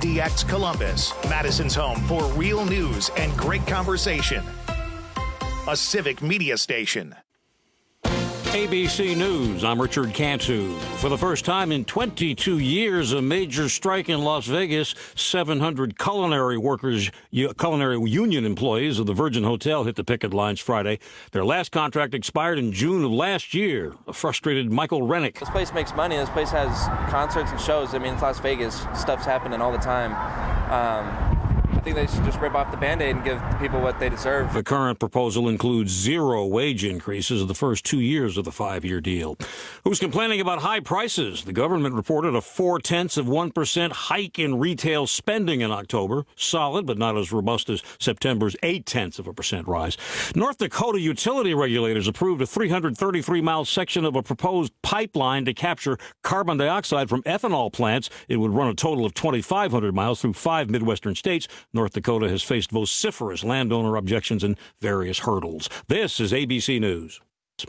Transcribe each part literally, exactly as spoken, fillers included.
D X Columbus, Madison's home for real news and great conversation. A civic media station. A B C News, I'm Richard Cantu. For the first time in twenty-two years, a major strike in Las Vegas. seven hundred culinary workers, culinary union employees of the Virgin Hotel hit the picket lines Friday. Their last contract expired in June of last year. A frustrated Michael Rennick. This place makes money. This place has concerts and shows. I mean, it's Las Vegas. Stuff's happening all the time. Um, I think they should just rip off the Band-Aid and give the people what they deserve. The current proposal includes zero wage increases of the first two years of the five-year deal. Who's complaining about high prices? The government reported a four-tenths of one percent hike in retail spending in October. Solid, but not as robust as September's eight-tenths of a percent rise. North Dakota utility regulators approved a three hundred thirty-three mile section of a proposed pipeline to capture carbon dioxide from ethanol plants. It would run a total of twenty-five hundred miles through five Midwestern states. North Dakota has faced vociferous landowner objections and various hurdles. This is A B C News.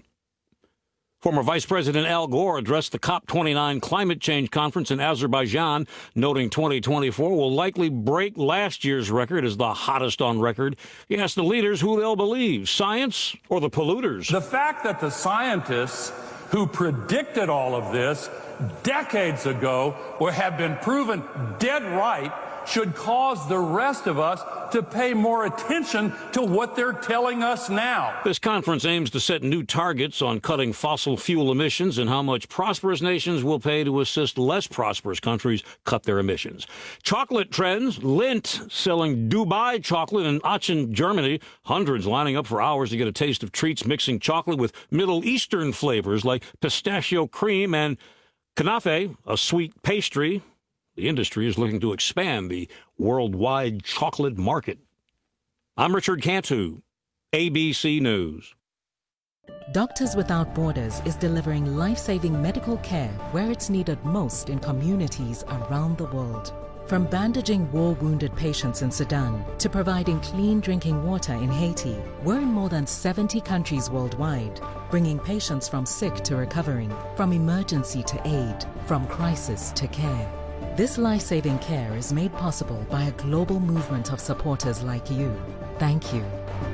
Former Vice President Al Gore addressed the COP twenty-nine climate change conference in Azerbaijan, noting twenty twenty-four will likely break last year's record as the hottest on record. He asked the leaders who they'll believe, science or the polluters. The fact that the scientists who predicted all of this decades ago or have been proven dead right should cause the rest of us to pay more attention to what they're telling us now. This conference aims to set new targets on cutting fossil fuel emissions and how much prosperous nations will pay to assist less prosperous countries cut their emissions. Chocolate trends. Lindt selling Dubai chocolate in Aachen, Germany. Hundreds lining up for hours to get a taste of treats mixing chocolate with Middle Eastern flavors like pistachio cream and kanafe, a sweet pastry. The industry is looking to expand the worldwide chocolate market. I'm Richard Cantu, A B C News. Doctors Without Borders is delivering life-saving medical care where it's needed most in communities around the world. From bandaging war-wounded patients in Sudan to providing clean drinking water in Haiti, we're in more than seventy countries worldwide, bringing patients from sick to recovering, from emergency to aid, from crisis to care. This life-saving care is made possible by a global movement of supporters like you. Thank you.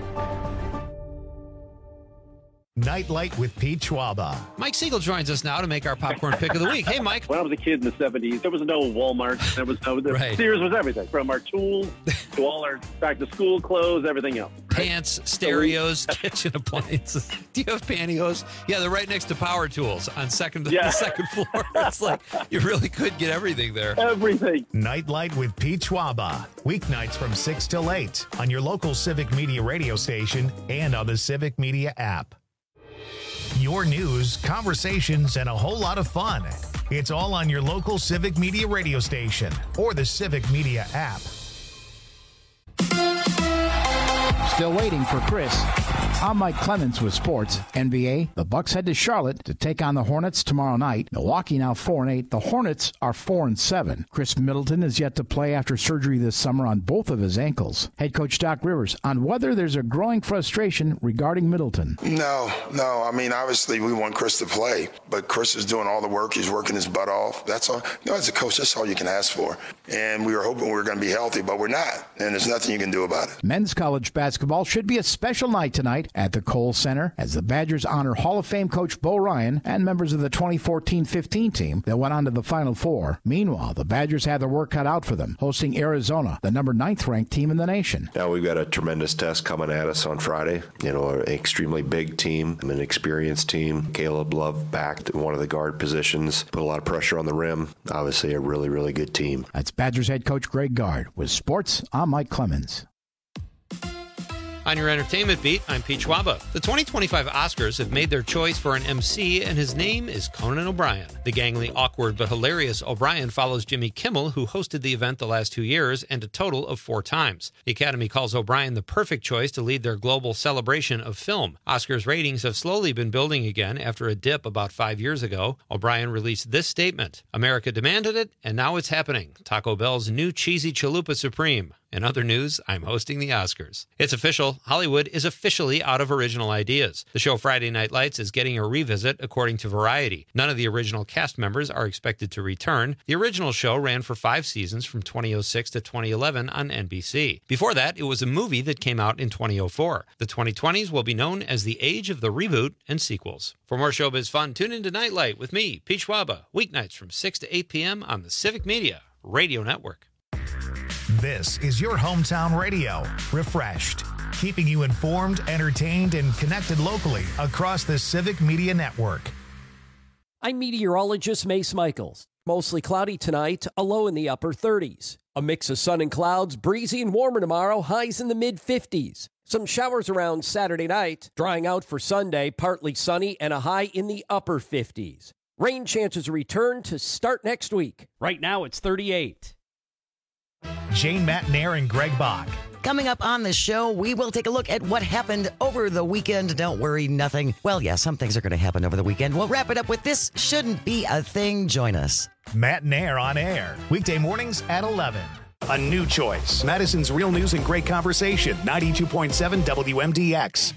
Nightlight with Pete Schwaba. Mike Siegel joins us now to make our popcorn pick of the week. Hey, Mike. When I was a kid in the seventies, there was no Walmart. There was no, the right. Sears was everything, from our tools to all our back-to-school clothes, everything else. Pants, stereos, kitchen appliances. Do you have pantyhose? Yeah, they're right next to power tools on second, yeah. the second floor. It's like you really could get everything there. Everything. Nightlight with Pete Schwaba. Weeknights from six till eight on your local Civic Media radio station and on the Civic Media app. Your news, conversations, and a whole lot of fun. It's all on your local Civic Media radio station or the Civic Media app. Still waiting for Chris. I'm Mike Clemens with sports. N B A, the Bucks head to Charlotte to take on the Hornets tomorrow night. Milwaukee now four and eight. The Hornets are four and seven. Chris Middleton is yet to play after surgery this summer on both of his ankles. Head coach Doc Rivers on whether there's a growing frustration regarding Middleton. No, no. I mean, obviously we want Chris to play, but Chris is doing all the work. He's working his butt off. That's all. You know, as a coach, that's all you can ask for. And we were hoping we were going to be healthy, but we're not. And there's nothing you can do about it. Men's college basketball should be a special night tonight at the Kohl Center as the Badgers honor Hall of Fame coach Bo Ryan and members of the twenty fourteen fifteen team that went on to the Final Four. Meanwhile, the Badgers have their work cut out for them, hosting Arizona, the number ninth ranked team in the nation. Now we've got a tremendous test coming at us on Friday. You know, an extremely big team, an experienced team. Caleb Love backed at one of the guard positions, put a lot of pressure on the rim. Obviously a really, really good team. That's Badgers head coach Greg Gard. With sports, I'm Mike Clemens. On your entertainment beat, I'm Pete Schwaba. The twenty twenty-five Oscars have made their choice for an M C, and his name is Conan O'Brien. The gangly, awkward, but hilarious O'Brien follows Jimmy Kimmel, who hosted the event the last two years, and a total of four times. The Academy calls O'Brien the perfect choice to lead their global celebration of film. Oscars ratings have slowly been building again after a dip about five years ago. O'Brien released this statement: America demanded it, and now it's happening. Taco Bell's new cheesy chalupa supreme. In other news, I'm hosting the Oscars. It's official. Hollywood is officially out of original ideas. The show Friday Night Lights is getting a revisit, according to Variety. None of the original cast members are expected to return. The original show ran for five seasons from twenty oh six to twenty eleven on N B C. Before that, it was a movie that came out in twenty oh four. The twenty twenties will be known as the age of the reboot and sequels. For more showbiz fun, tune into Nightlight with me, Pete Schwaba, weeknights from six to eight p.m. on the Civic Media Radio Network. This is your hometown radio, refreshed, keeping you informed, entertained, and connected locally across the Civic Media Network. I'm meteorologist Mace Michaels. Mostly cloudy tonight, a low in the upper thirties. A mix of sun and clouds, breezy and warmer tomorrow, highs in the mid-fifties. Some showers around Saturday night, drying out for Sunday, partly sunny, and a high in the upper fifties. Rain chances return to start next week. Right now, it's thirty-eight. Jane Matnair and Greg Bach. Coming up on the show, we will take a look at what happened over the weekend. Don't worry, nothing. Well, yeah, some things are going to happen over the weekend. We'll wrap it up with This Shouldn't Be a Thing. Join us. Matnair on air, weekday mornings at eleven. A new choice. Madison's Real News and Great Conversation, ninety-two point seven W M D X.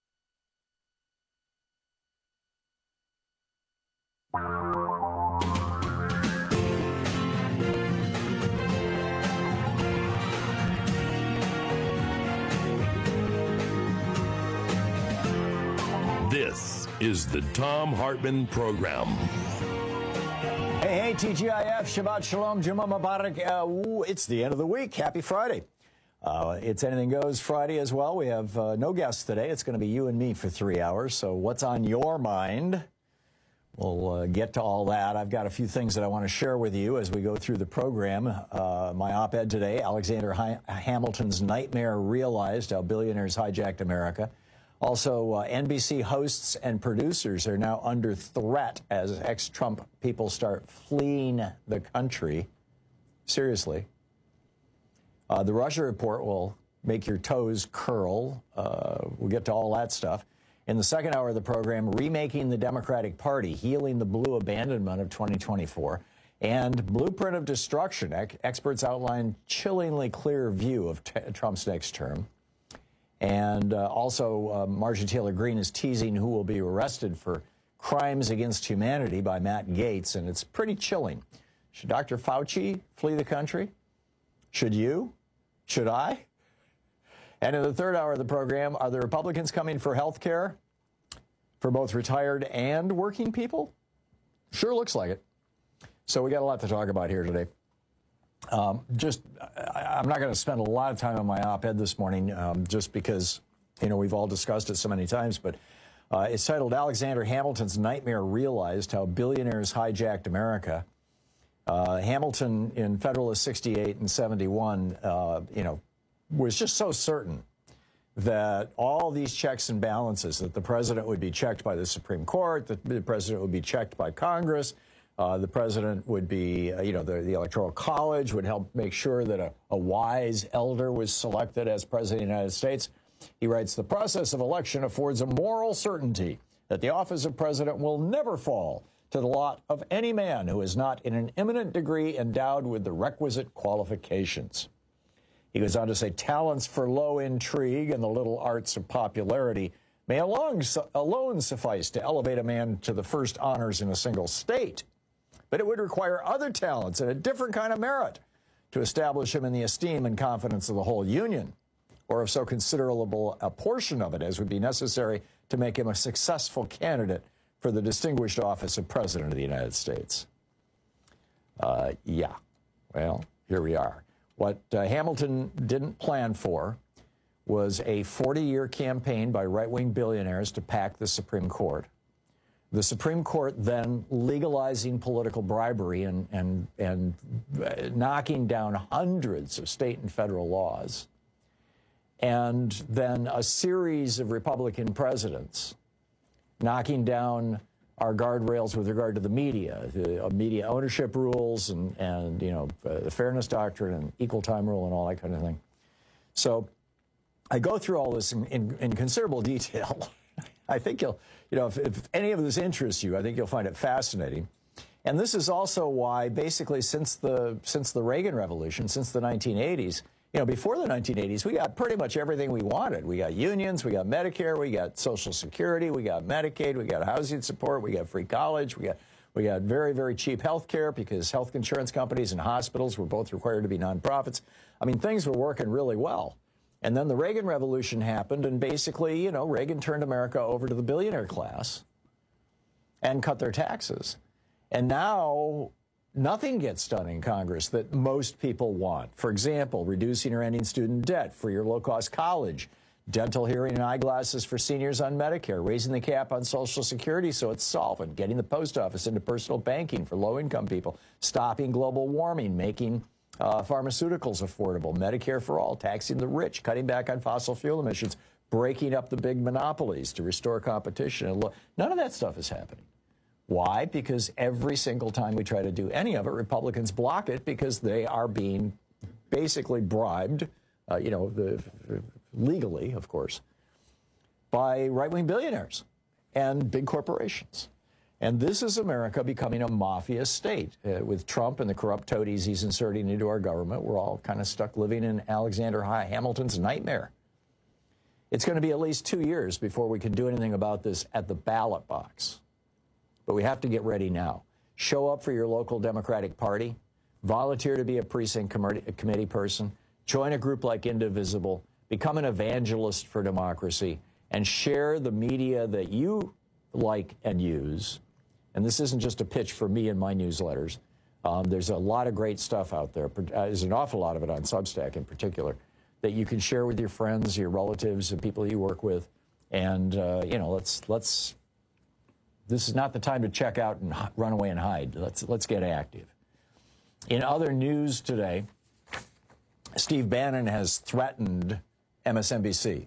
This is the Thom Hartmann Program. Hey, hey, T G I F, Shabbat Shalom, Juma Mubarak. Uh, ooh, it's the end of the week. Happy Friday. Uh, it's Anything Goes Friday as well. We have uh, no guests today. It's going to be you and me for three hours. So what's on your mind? We'll uh, get to all that. I've got a few things that I want to share with you as we go through the program. Uh, my op-ed today, Alexander Hi- Hamilton's nightmare realized, how billionaires hijacked America. Also, uh, N B C hosts and producers are now under threat as ex-Trump people start fleeing the country. Seriously. Uh, the Russia report will make your toes curl. Uh, we'll get to all that stuff. In the second hour of the program, remaking the Democratic Party, healing the blue abandonment of twenty twenty-four, and blueprint of destruction. Ex- experts outline chillingly clear view of t- Trump's next term. And uh, also, uh, Marjorie Taylor Greene is teasing who will be arrested for crimes against humanity by Matt Gaetz, and it's pretty chilling. Should Doctor Fauci flee the country? Should you? Should I? And in the third hour of the program, are the Republicans coming for health care for both retired and working people? Sure looks like it. So we got a lot to talk about here today. Um, just, I, I'm not going to spend a lot of time on my op-ed this morning, um, just because, you know, we've all discussed it so many times, but uh, it's titled Alexander Hamilton's Nightmare Realized, How Billionaires Hijacked America. Uh, Hamilton in Federalist sixty-eight and seventy-one, uh, you know, was just so certain that all these checks and balances, that the president would be checked by the Supreme Court, that the president would be checked by Congress, Uh, the president would be, uh, you know, the, the Electoral College would help make sure that a, a wise elder was selected as president of the United States. He writes, the process of election affords a moral certainty that the office of president will never fall to the lot of any man who is not in an eminent degree endowed with the requisite qualifications. He goes on to say, talents for low intrigue and the little arts of popularity may alone, alone suffice to elevate a man to the first honors in a single state. But it would require other talents and a different kind of merit to establish him in the esteem and confidence of the whole Union, or of so considerable a portion of it as would be necessary to make him a successful candidate for the distinguished office of President of the United States. Uh, yeah, well, here we are. What uh, Hamilton didn't plan for was a forty-year campaign by right-wing billionaires to pack the Supreme Court. The Supreme Court then legalizing political bribery and, and, and knocking down hundreds of state and federal laws. And then a series of Republican presidents knocking down our guardrails with regard to the media, the uh, media ownership rules and, and you know, uh, the fairness doctrine and equal time rule and all that kind of thing. So I go through all this in, in, in considerable detail. I think you'll, you know, if, if any of this interests you, I think you'll find it fascinating. And this is also why, basically, since the since the Reagan Revolution, since the nineteen eighties, You know, before the nineteen eighties, we got pretty much everything we wanted. We got unions, we got Medicare, we got Social Security, we got Medicaid, we got housing support, we got free college, we got we got very, very cheap health care because health insurance companies and hospitals were both required to be nonprofits. I mean, things were working really well. And then the Reagan Revolution happened, and basically, you know, Reagan turned America over to the billionaire class and cut their taxes. And now nothing gets done in Congress that most people want. For example, reducing or ending student debt, free or low-cost college, dental, hearing, and eyeglasses for seniors on Medicare, raising the cap on Social Security so it's solvent, getting the post office into personal banking for low-income people, stopping global warming, making uh, pharmaceuticals affordable, Medicare for all, taxing the rich, cutting back on fossil fuel emissions, breaking up the big monopolies to restore competition. And look, none of that stuff is happening. Why? Because every single time we try to do any of it, Republicans block it because they are being basically bribed, uh, you know, the, legally, of course, by right-wing billionaires and big corporations. And this is America becoming a mafia state. Uh, with Trump and the corrupt toadies he's inserting into our government, we're all kind of stuck living in Alexander Hamilton's nightmare. It's going to be at least two years before we can do anything about this at the ballot box. But we have to get ready now. Show up for your local Democratic Party. Volunteer to be a precinct committee person. Join a group like Indivisible. Become an evangelist for democracy. And share the media that you like and use. And this isn't just a pitch for me and my newsletters. Um, there's a lot of great stuff out there. Uh, there's an awful lot of it on Substack in particular that you can share with your friends, your relatives, and people you work with. And, uh, you know, let's let's... This is not the time to check out and run away and hide. Let's let's get active. In other news today, Steve Bannon has threatened M S N B C.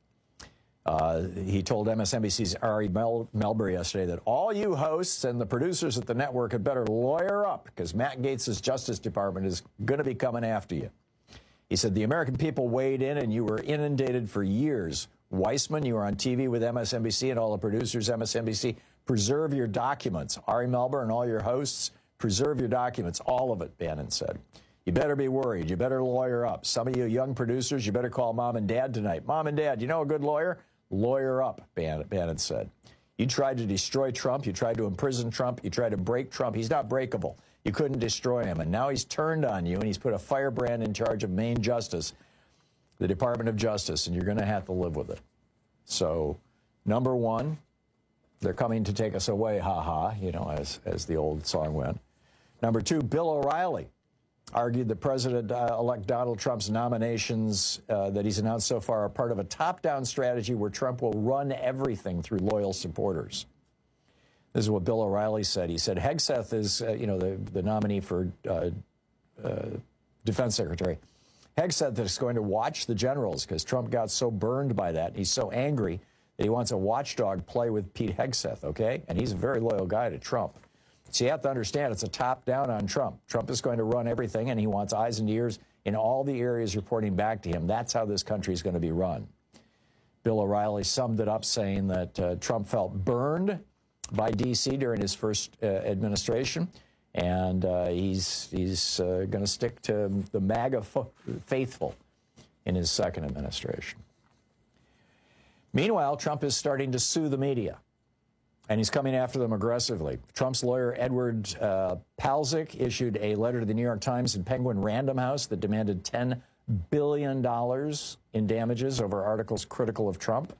Uh, he told M S N B C's Ari Mel- Melber yesterday that all you hosts and the producers at the network had better lawyer up because Matt Gaetz' Justice Department is going to be coming after you. He said the American people weighed in and you were inundated for years. Weissman, you were on T V with M S N B C and all the producers M S N B C. Preserve your documents. Ari Melber and all your hosts, preserve your documents. All of it, Bannon said. You better be worried. You better lawyer up. Some of you young producers, you better call mom and dad tonight. Mom and dad, you know a good lawyer? Lawyer up, Bannon, Bannon said. You tried to destroy Trump. You tried to imprison Trump. You tried to break Trump. He's not breakable. You couldn't destroy him. And now he's turned on you, and he's put a firebrand in charge of Maine Justice, the Department of Justice, and you're going to have to live with it. So, number one, they're coming to take us away, ha-ha, you know, as, as the old song went. Number two, Bill O'Reilly argued that President-elect Donald Trump's nominations uh, that he's announced so far are part of a top-down strategy where Trump will run everything through loyal supporters. This is what Bill O'Reilly said. He said, Hegseth is, uh, you know, the, the nominee for uh, uh, defense secretary. Hegseth is going to watch the generals because Trump got so burned by that. He's so angry that he wants a watchdog play with Pete Hegseth, okay? And he's a very loyal guy to Trump. So you have to understand it's a top-down on Trump. Trump is going to run everything, and he wants eyes and ears in all the areas reporting back to him. That's how this country is going to be run. Bill O'Reilly summed it up saying that uh, Trump felt burned by D C during his first uh, administration, and uh, he's, he's uh, going to stick to the MAGA fo- faithful in his second administration. Meanwhile, Trump is starting to sue the media, and he's coming after them aggressively. Trump's lawyer, Edward uh, Palcic, issued a letter to the New York Times and Penguin Random House that demanded ten billion dollars in damages over articles critical of Trump.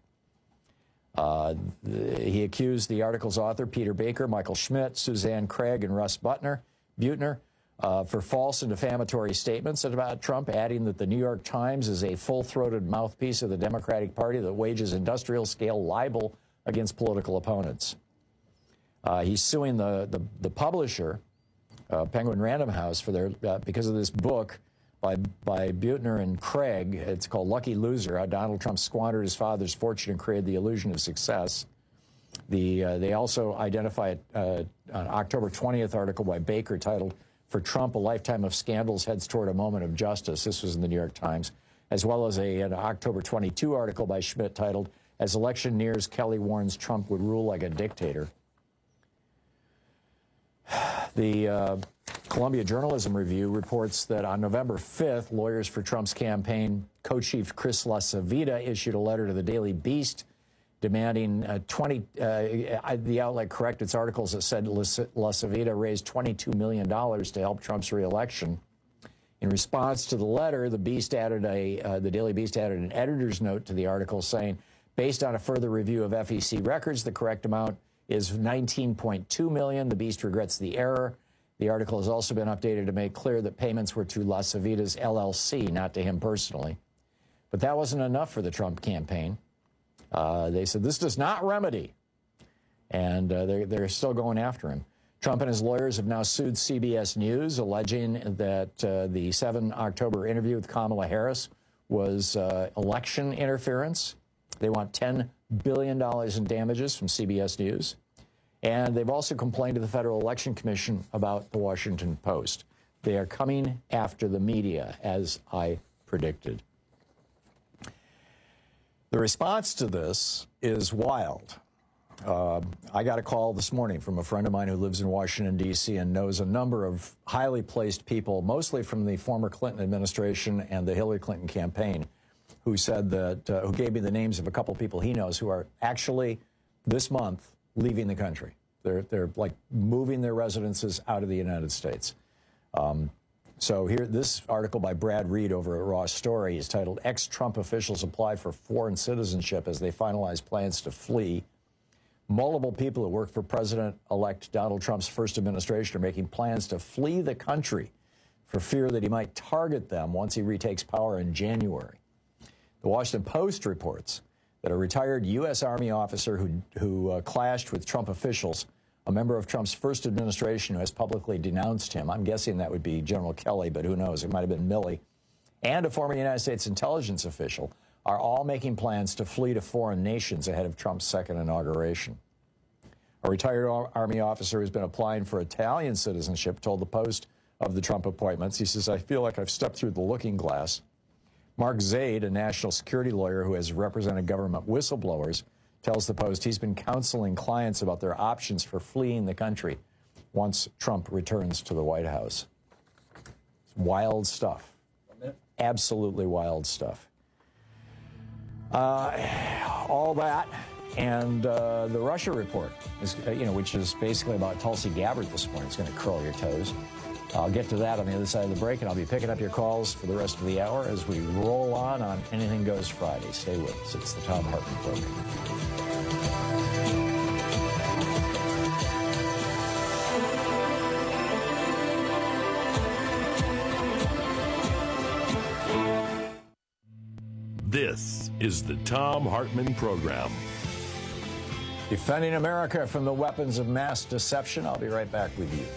Uh, he accused the article's author, Peter Baker, Michael Schmidt, Suzanne Craig, and Russ Butner, Buettner, Uh, for false and defamatory statements about Trump, adding that the New York Times is a full-throated mouthpiece of the Democratic Party that wages industrial-scale libel against political opponents. Uh, he's suing the, the, the publisher, uh, Penguin Random House, for their uh, because of this book by, by Buettner and Craig. It's called Lucky Loser, How Donald Trump Squandered His Father's Fortune and Created the Illusion of Success. The, uh, they also identify uh, an October twentieth article by Baker titled, For Trump, a Lifetime of Scandals Heads Toward a Moment of Justice. This was in the New York Times, as well as a, an October twenty-second article by Schmidt titled, As Election Nears, Kelly Warns Trump Would Rule Like a Dictator. The, uh, Columbia Journalism Review reports that on November fifth, lawyers for Trump's campaign co-chief Chris LaCivita issued a letter to the Daily Beast demanding uh, twenty. Uh, the outlet corrected its articles that said LaCivita raised twenty-two million dollars to help Trump's reelection. In response to the letter, the Beast added a uh, the Daily Beast added an editor's note to the article saying, based on a further review of F E C records, the correct amount is nineteen point two million dollars. The Beast regrets the error. The article has also been updated to make clear that payments were to LaCivita's L L C, not to him personally. But that wasn't enough for the Trump campaign. Uh, they said this does not remedy, and uh, they're, they're still going after him. Trump and his lawyers have now sued C B S News, alleging that uh, the seventh of October interview with Kamala Harris was uh, election interference. They want ten billion dollars in damages from C B S News. And they've also complained to the Federal Election Commission about the Washington Post. They are coming after the media, as I predicted. The response to this is wild. Uh, I got a call this morning from a friend of mine who lives in Washington, D C and knows a number of highly placed people, mostly from the former Clinton administration and the Hillary Clinton campaign, who said that, uh, who gave me the names of a couple people he knows who are actually this month leaving the country. They're, they're like moving their residences out of the United States. Um, so here, this article by Brad Reed over at Raw Story is titled, Ex-Trump Officials Apply for Foreign Citizenship as They Finalize Plans to Flee. Multiple people who work for President-elect Donald Trump's first administration are making plans to flee the country for fear that he might target them once he retakes power in January. The Washington Post reports that a retired U S Army officer who, who uh, clashed with Trump officials, a member of Trump's first administration who has publicly denounced him, I'm guessing that would be General Kelly, but who knows, it might have been Milley, and a former United States intelligence official, are all making plans to flee to foreign nations ahead of Trump's second inauguration. A retired Army officer who's been applying for Italian citizenship told the Post of the Trump appointments, he says, I feel like I've stepped through the looking glass. Mark Zaid, a national security lawyer who has represented government whistleblowers, tells the Post he's been counseling clients about their options for fleeing the country once Trump returns to the White House. It's wild stuff. Absolutely wild stuff. Uh, all that and uh, the Russia report, is, uh, you know, which is basically about Tulsi Gabbard this morning. It's going to curl your toes. I'll get to that on the other side of the break, and I'll be picking up your calls for the rest of the hour as we roll on on Anything Goes Friday. Stay with us. It's the Thom Hartmann Program. This is the Thom Hartmann Program. Defending America from the weapons of mass deception. I'll be right back with you.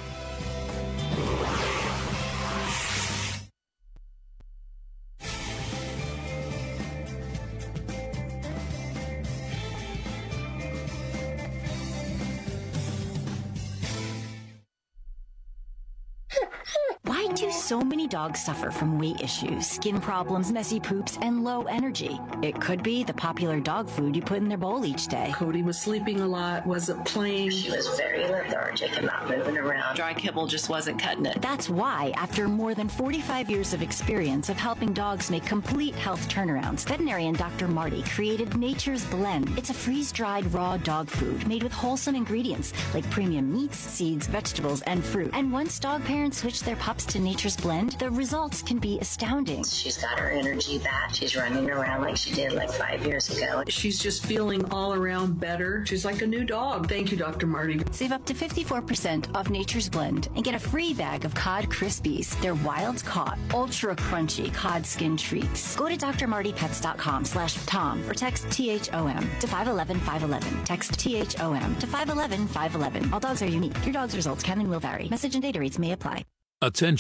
So many dogs suffer from weight issues, skin problems, messy poops, and low energy. It could be the popular dog food you put in their bowl each day. Cody was sleeping a lot, wasn't playing. She was very lethargic and not moving around. Dry kibble just wasn't cutting it. That's why, after more than forty-five years of experience of helping dogs make complete health turnarounds, veterinarian Doctor Marty created Nature's Blend. It's a freeze-dried raw dog food made with wholesome ingredients like premium meats, seeds, vegetables, and fruit. And once dog parents switch their pups to Nature's Blend, the results can be astounding. She's got her energy back. She's running around like she did like five years ago. She's just feeling all around better. She's like a new dog. Thank you, Doctor Marty. Save up to fifty-four percent off Nature's Blend and get a free bag of Cod Krispies. They're wild caught, ultra crunchy cod skin treats. Go to d r marty pets dot com slash Tom or text T H O M to five one one five one one. Text T H O M to five one one five one one. All dogs are unique. Your dog's results can and will vary. Message and data rates may apply. Attention.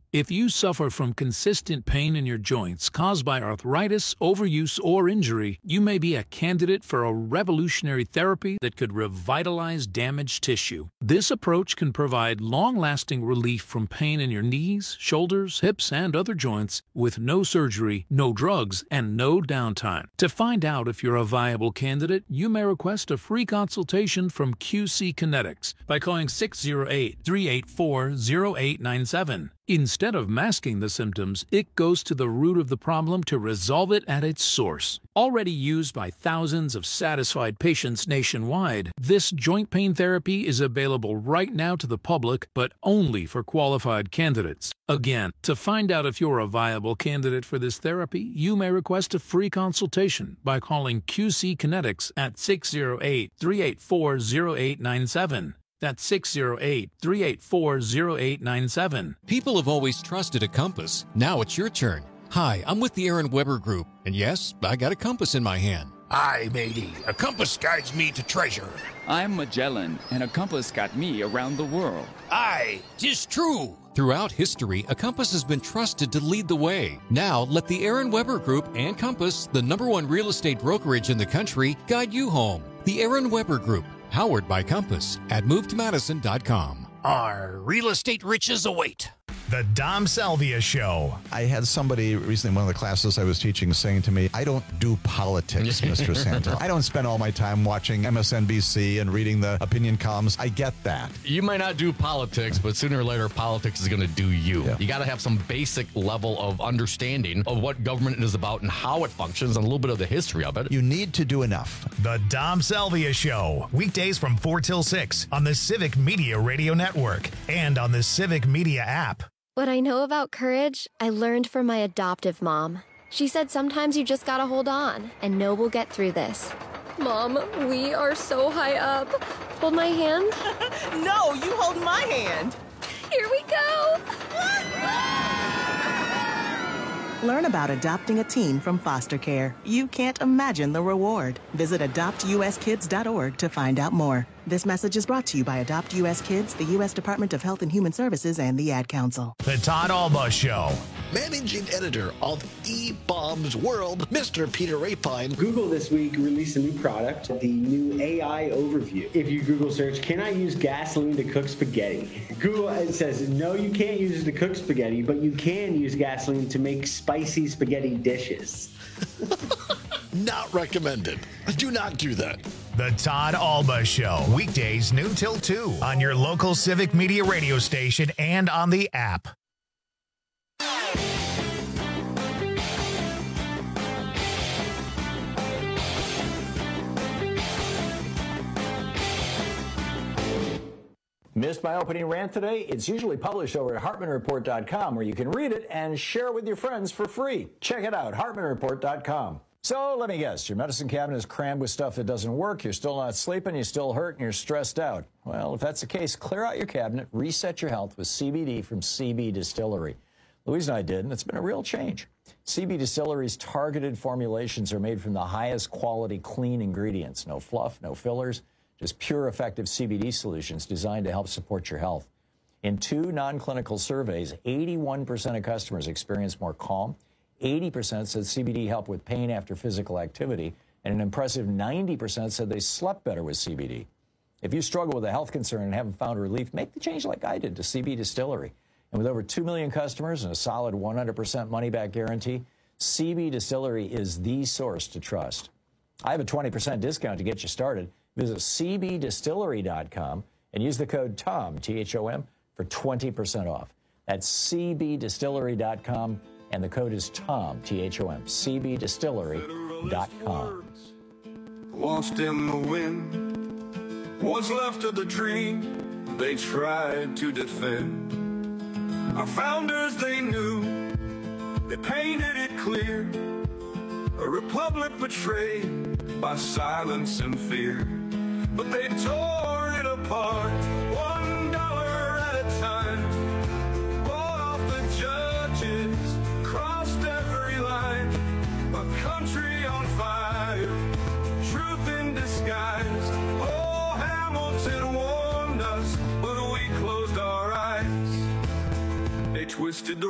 If you suffer from consistent pain in your joints caused by arthritis, overuse, or injury, you may be a candidate for a revolutionary therapy that could revitalize damaged tissue. This approach can provide long-lasting relief from pain in your knees, shoulders, hips, and other joints with no surgery, no drugs, and no downtime. To find out if you're a viable candidate, you may request a free consultation from Q C Kinetics by calling six oh eight, three eight four, oh eight nine seven. Instead of masking the symptoms, it goes to the root of the problem to resolve it at its source. Already used by thousands of satisfied patients nationwide, this joint pain therapy is available right now to the public, but only for qualified candidates. Again, to find out if you're a viable candidate for this therapy, you may request a free consultation by calling Q C Kinetics at six oh eight, three eight four, oh eight nine seven. That's six oh eight, three eight four, oh eight nine seven. People have always trusted a compass. Now it's your turn. Hi, I'm with the Aaron Weber Group, and yes, I got a compass in my hand. Aye, matey, a compass guides me to treasure. I'm Magellan, and a compass got me around the world. Aye, 'tis true. Throughout history, a compass has been trusted to lead the way. Now, let the Aaron Weber Group and Compass, the number one real estate brokerage in the country, guide you home. The Aaron Weber Group, powered by Compass, at move to madison dot com. Our real estate riches await. The Dom Salvia Show. I had somebody recently in one of the classes I was teaching saying to me, I don't do politics, Mister Santel. I don't spend all my time watching M S N B C and reading the opinion columns. I get that. You might not do politics, but sooner or later, politics is going to do you. Yeah. You got to have some basic level of understanding of what government is about and how it functions and a little bit of the history of it. You need to do enough. The Dom Salvia Show. Weekdays from four till six on the Civic Media Radio Network and on the Civic Media app. What I know about courage, I learned from my adoptive mom. She said sometimes you just gotta hold on and know we'll get through this. Mom, we are so high up. Hold my hand. No, you hold my hand. Here we go. Learn about adopting a teen from foster care. You can't imagine the reward. Visit adopt u s kids dot org to find out more. This message is brought to you by Adopt U S Kids, the U S Department of Health and Human Services, and the Ad Council. The Todd Alba Show. Managing editor of E-Bombs World, Mister Peter Rapine. Google this week released a new product, the new A I Overview. If you Google search, can I use gasoline to cook spaghetti? Google it says, no, you can't use it to cook spaghetti, but you can use gasoline to make spicy spaghetti dishes. Not recommended. Do not do that. The Todd Alba Show. Weekdays noon till two on your local Civic Media radio station and on the app. Missed my opening rant today? It's usually published over at hartman report dot com, where you can read it and share it with your friends for free. Check it out, hartman report dot com. So let me guess, your medicine cabinet is crammed with stuff that doesn't work, you're still not sleeping, you still hurt, and you're stressed out. Well, if that's the case, clear out your cabinet, reset your health with C B D from C B Distillery. Louise and I did, and it's been a real change. C B Distillery's targeted formulations are made from the highest quality clean ingredients. No fluff, no fillers, just pure effective C B D solutions designed to help support your health. In two non-clinical surveys, eighty-one percent of customers experienced more calm, eighty percent said C B D helped with pain after physical activity, and an impressive ninety percent said they slept better with C B D. If you struggle with a health concern and haven't found relief, make the change like I did to C B Distillery. And with over two million customers and a solid one hundred percent money-back guarantee, C B Distillery is the source to trust. I have a twenty percent discount to get you started. Visit c b distillery dot com and use the code TOM, T H O M, for twenty percent off. That's c b distillery dot com, and the code is TOM, T H O M, c b distillery dot com. Lost in the wind, what's left of the dream they tried to defend. Our founders, they knew, they painted it clear, a republic betrayed by silence and fear. But they tore it apart, one dollar at a time, bought off the judges, crossed every line, a country on fire, truth in disguise. Oh, Hamilton warned us, but we closed our eyes. They twisted the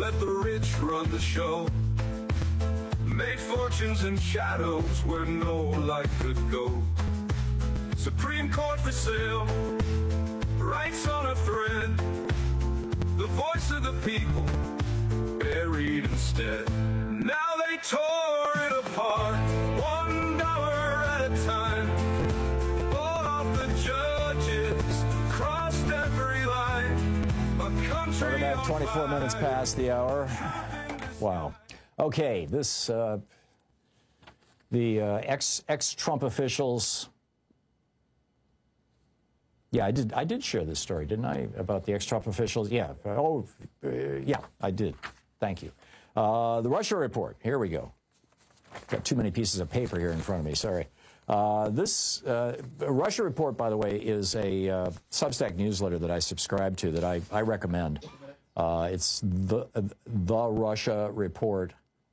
let the rich run the show. Made fortunes in shadows where no light could go. Supreme Court for sale, rights on a thread. The voice of the people buried instead. Now they tore it apart, one dollar at a time. Bought off the judges, crossed every line. A country We're about twenty-four minutes past the hour. Wow. Okay, this, uh, the uh, ex, ex-Trump officials. Yeah, I did, I did share this story, didn't I, about the ex-Trump officials? Yeah. Oh, uh, yeah, I did. Thank you. Uh, the Russia report. Here we go. Got too many pieces of paper here in front of me. Sorry. Uh, this uh, Russia report, by the way, is a uh, Substack newsletter that I subscribe to that I, I recommend. Uh, it's the the Russia report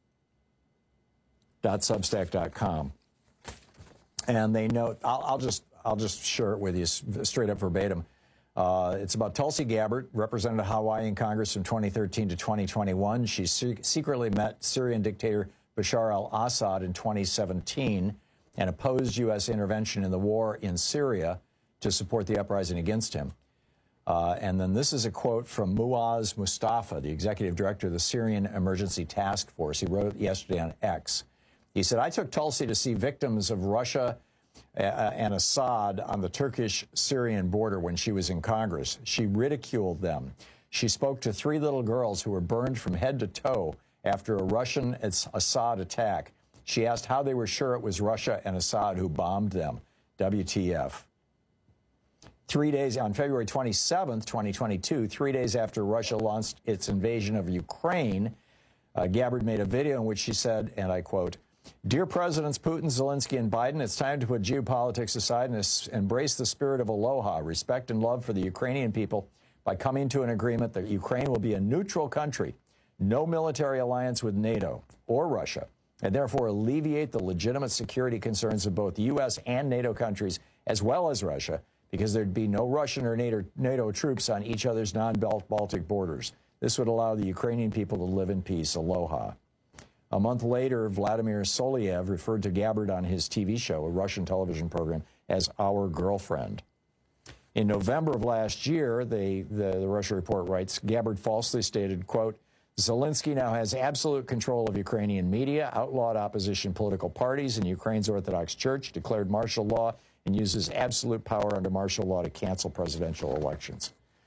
dot substack dot com, and they note. I'll, I'll just I'll just share it with you straight up verbatim. Uh, it's about Tulsi Gabbard, represented Hawaii in Congress from twenty thirteen to twenty twenty-one. She se- secretly met Syrian dictator Bashar al-Assad in twenty seventeen and opposed U S intervention in the war in Syria to support the uprising against him. Uh, and then this is a quote from Muaz Mustafa, the executive director of the Syrian Emergency Task Force. He wrote yesterday on X. He said, I took Tulsi to see victims of Russia uh, and Assad on the Turkish-Syrian border when she was in Congress. She ridiculed them. She spoke to three little girls who were burned from head to toe after a Russian Assad attack. She asked how they were sure it was Russia and Assad who bombed them. W T F. Three days, on February twenty-seventh, twenty twenty-two, three days after Russia launched its invasion of Ukraine, uh, Gabbard made a video in which she said, and I quote, Dear Presidents Putin, Zelensky, and Biden, it's time to put geopolitics aside and es- embrace the spirit of aloha, respect and love for the Ukrainian people by coming to an agreement that Ukraine will be a neutral country, no military alliance with NATO or Russia, and therefore alleviate the legitimate security concerns of both U S and NATO countries, as well as Russia, because there'd be no Russian or NATO, NATO troops on each other's non-Baltic borders. This would allow the Ukrainian people to live in peace. Aloha. A month later, Vladimir Soliev referred to Gabbard on his T V show, a Russian television program, as our girlfriend. In November of last year, they, the, the Russia report writes, Gabbard falsely stated, quote, Zelensky now has absolute control of Ukrainian media, outlawed opposition political parties, and Ukraine's Orthodox Church, declared martial law, and uses absolute power under martial law to cancel presidential elections.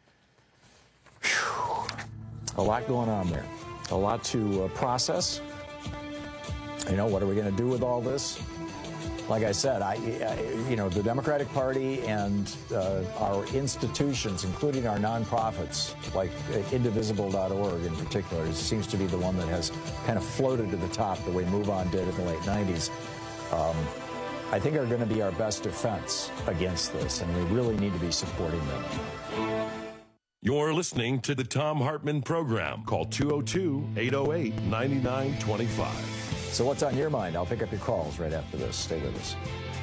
Whew. A lot going on there. A lot to uh, process. You know, what are we going to do with all this? Like I said, I, I you know, the Democratic Party and uh, our institutions, including our nonprofits, like indivisible dot org in particular, seems to be the one that has kind of floated to the top the way MoveOn did in the late nineties. Um, I think are going to be our best defense against this, and we really need to be supporting them. You're listening to the Thom Hartmann Program. Call two oh two, eight oh eight, nine nine two five. So what's on your mind? I'll pick up your calls right after this. Stay with us.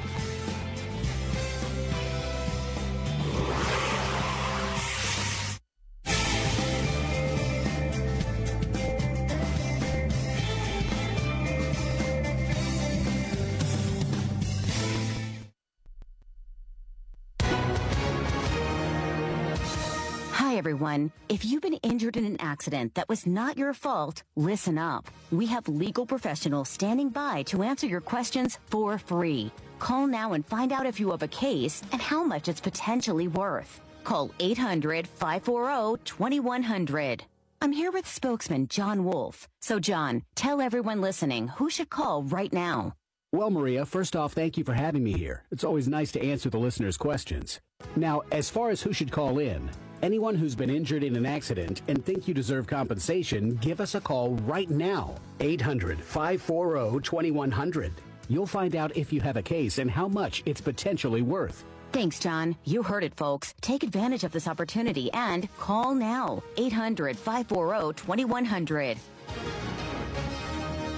Hi, everyone. If you've been injured in an accident that was not your fault, listen up. We have legal professionals standing by to answer your questions for free. Call now and find out if you have a case and how much it's potentially worth. Call eight hundred, five four zero, two one zero zero. I'm here with spokesman John Wolf. So, John, tell everyone listening who should call right now. Well, Maria, first off, thank you for having me here. It's always nice to answer the listeners' questions. Now, as far as who should call in, anyone who's been injured in an accident and think you deserve compensation, give us a call right now. eight hundred, five four zero, two one zero zero. You'll find out if you have a case and how much it's potentially worth. Thanks, John. You heard it, folks. Take advantage of this opportunity and call now. eight hundred, five four zero, two one zero zero.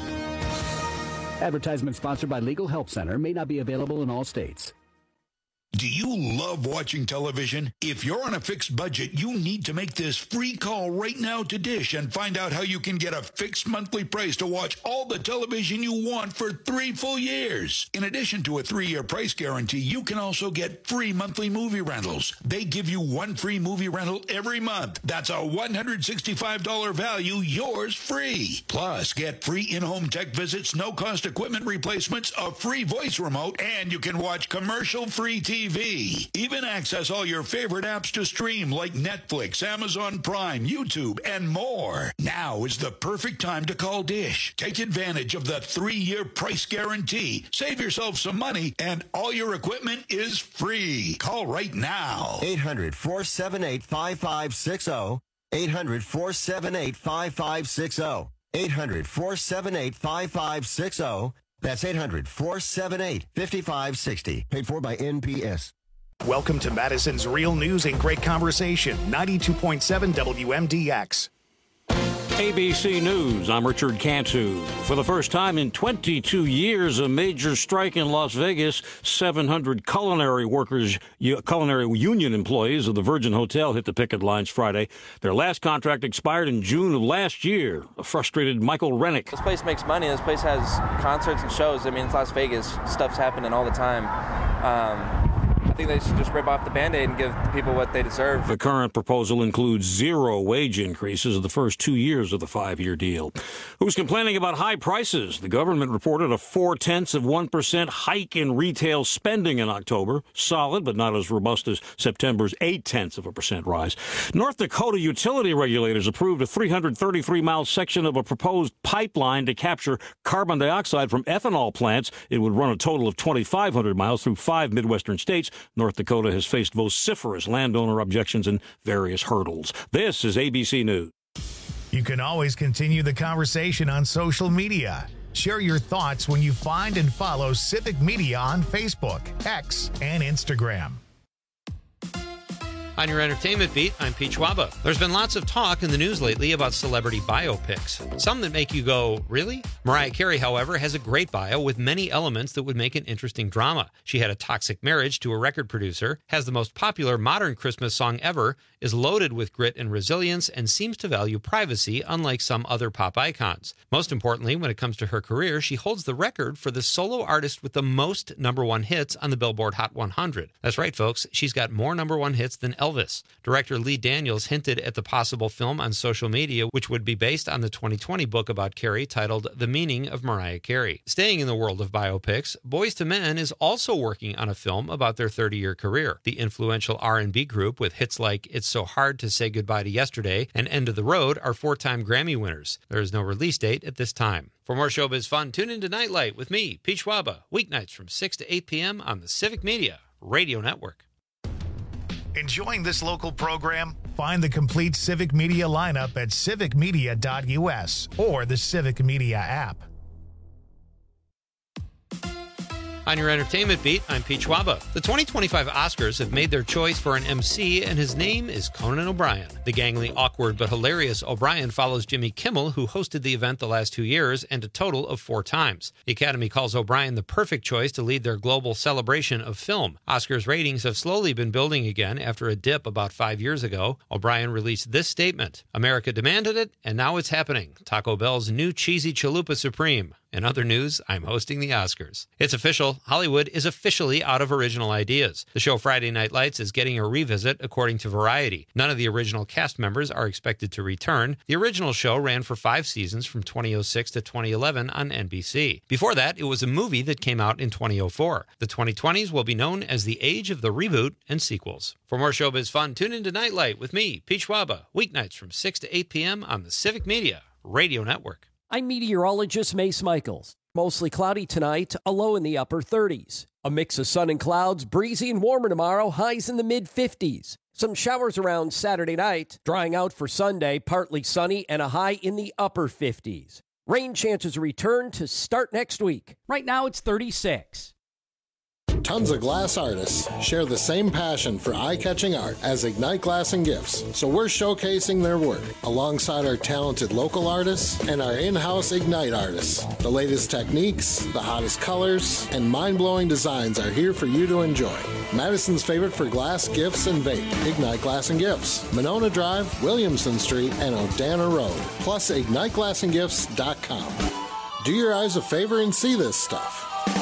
Advertisement sponsored by Legal Help Center may not be available in all states. Do you love watching television? If you're on a fixed budget, you need to make this free call right now to Dish and find out how you can get a fixed monthly price to watch all the television you want for three full years. In addition to a three-year price guarantee, you can also get free monthly movie rentals. They give you one free movie rental every month. That's a one hundred sixty-five dollars value, yours free. Plus, get free in-home tech visits, no-cost equipment replacements, a free voice remote, and you can watch commercial-free T V. T V. Even access all your favorite apps to stream like Netflix, Amazon Prime, YouTube, and more. Now is the perfect time to call Dish. Take advantage of the three-year price guarantee. Save yourself some money, and all your equipment is free. Call right now. eight hundred, four seven eight, five five six zero. eight hundred, four seven eight, five five six zero. eight hundred, four seven eight, five five six zero. That's eight hundred, four seven eight, five five six zero. Paid for by N P S. Welcome to Madison's Real News and Great Conversation, ninety-two point seven W M D X. A B C News, I'm Richard Cantu. For the first time in twenty-two years, a major strike in Las Vegas. seven hundred culinary workers, culinary union employees of the Virgin Hotel hit the picket lines Friday. Their last contract expired in June of last year. A frustrated Michael Rennick. This place makes money. This place has concerts and shows. I mean, it's Las Vegas. Stuff's happening all the time. Um, I think they should just rip off the Band-Aid and give the people what they deserve. The current proposal includes zero wage increases of the first two years of the five-year deal. Who's complaining about high prices? The government reported a four-tenths of one percent hike in retail spending in October. Solid, but not as robust as September's eight-tenths of a percent rise. North Dakota utility regulators approved a three hundred thirty-three mile section of a proposed pipeline to capture carbon dioxide from ethanol plants. It would run a total of twenty-five hundred miles through five Midwestern states. North Dakota has faced vociferous landowner objections and various hurdles. This is A B C News. You can always continue the conversation on social media. Share your thoughts when you find and follow Civic Media on Facebook, X, and Instagram. On your entertainment beat, I'm Pete Schwaba. There's been lots of talk in the news lately about celebrity biopics. Some that make you go, really? Mariah Carey, however, has a great bio with many elements that would make an interesting drama. She had a toxic marriage to a record producer, has the most popular modern Christmas song ever, is loaded with grit and resilience, and seems to value privacy, unlike some other pop icons. Most importantly, when it comes to her career, she holds the record for the solo artist with the most number one hits on the Billboard Hot one hundred. That's right, folks. She's got more number one hits than Elvis. Director Lee Daniels hinted at the possible film on social media, which would be based on the twenty twenty book about Carey titled The Meaning of Mariah Carey. Staying in the world of biopics, Boyz two Men is also working on a film about their thirty-year career. The influential R and B group with hits like It's So Hard to Say Goodbye to Yesterday and End of the Road are four-time Grammy winners. There is no release date at this time. For more showbiz fun, tune into Nightlight with me, Pete Schwaba, weeknights from six to eight p.m. on the Civic Media Radio Network. Enjoying this local program? Find the complete Civic Media lineup at civic media dot U S or the Civic Media app. On your entertainment beat, I'm Pete Schwaba. The twenty twenty-five Oscars have made their choice for an M C, and his name is Conan O'Brien. The gangly, awkward, but hilarious O'Brien follows Jimmy Kimmel, who hosted the event the last two years, and a total of four times. The Academy calls O'Brien the perfect choice to lead their global celebration of film. Oscars ratings have slowly been building again after a dip about five years ago. O'Brien released this statement: America demanded it, and now it's happening. Taco Bell's new cheesy chalupa supreme. In other news, I'm hosting the Oscars. It's official. Hollywood is officially out of original ideas. The show Friday Night Lights is getting a revisit, according to Variety. None of the original cast members are expected to return. The original show ran for five seasons from twenty oh six to twenty eleven on N B C. Before that, it was a movie that came out in twenty oh four. The twenty twenties will be known as the age of the reboot and sequels. For more showbiz fun, tune into Nightlight with me, Pete Schwaba, weeknights from six to eight p.m. on the Civic Media Radio Network. I'm meteorologist Mace Michaels. Mostly cloudy tonight, a low in the upper thirties. A mix of sun and clouds, breezy and warmer tomorrow, highs in the mid-fifties. Some showers around Saturday night, drying out for Sunday, partly sunny and a high in the upper fifties. Rain chances return to start next week. Right now it's thirty-six. Tons of glass artists share the same passion for eye-catching art as Ignite Glass and Gifts, so we're showcasing their work alongside our talented local artists and our in-house Ignite artists. The latest techniques, the hottest colors, and mind-blowing designs are here for you to enjoy. Madison's favorite for glass, gifts, and vape, Ignite Glass and Gifts, Monona Drive, Williamson Street, and O'Dana Road, plus ignite glass and gifts dot com. Do your eyes a favor and see this stuff.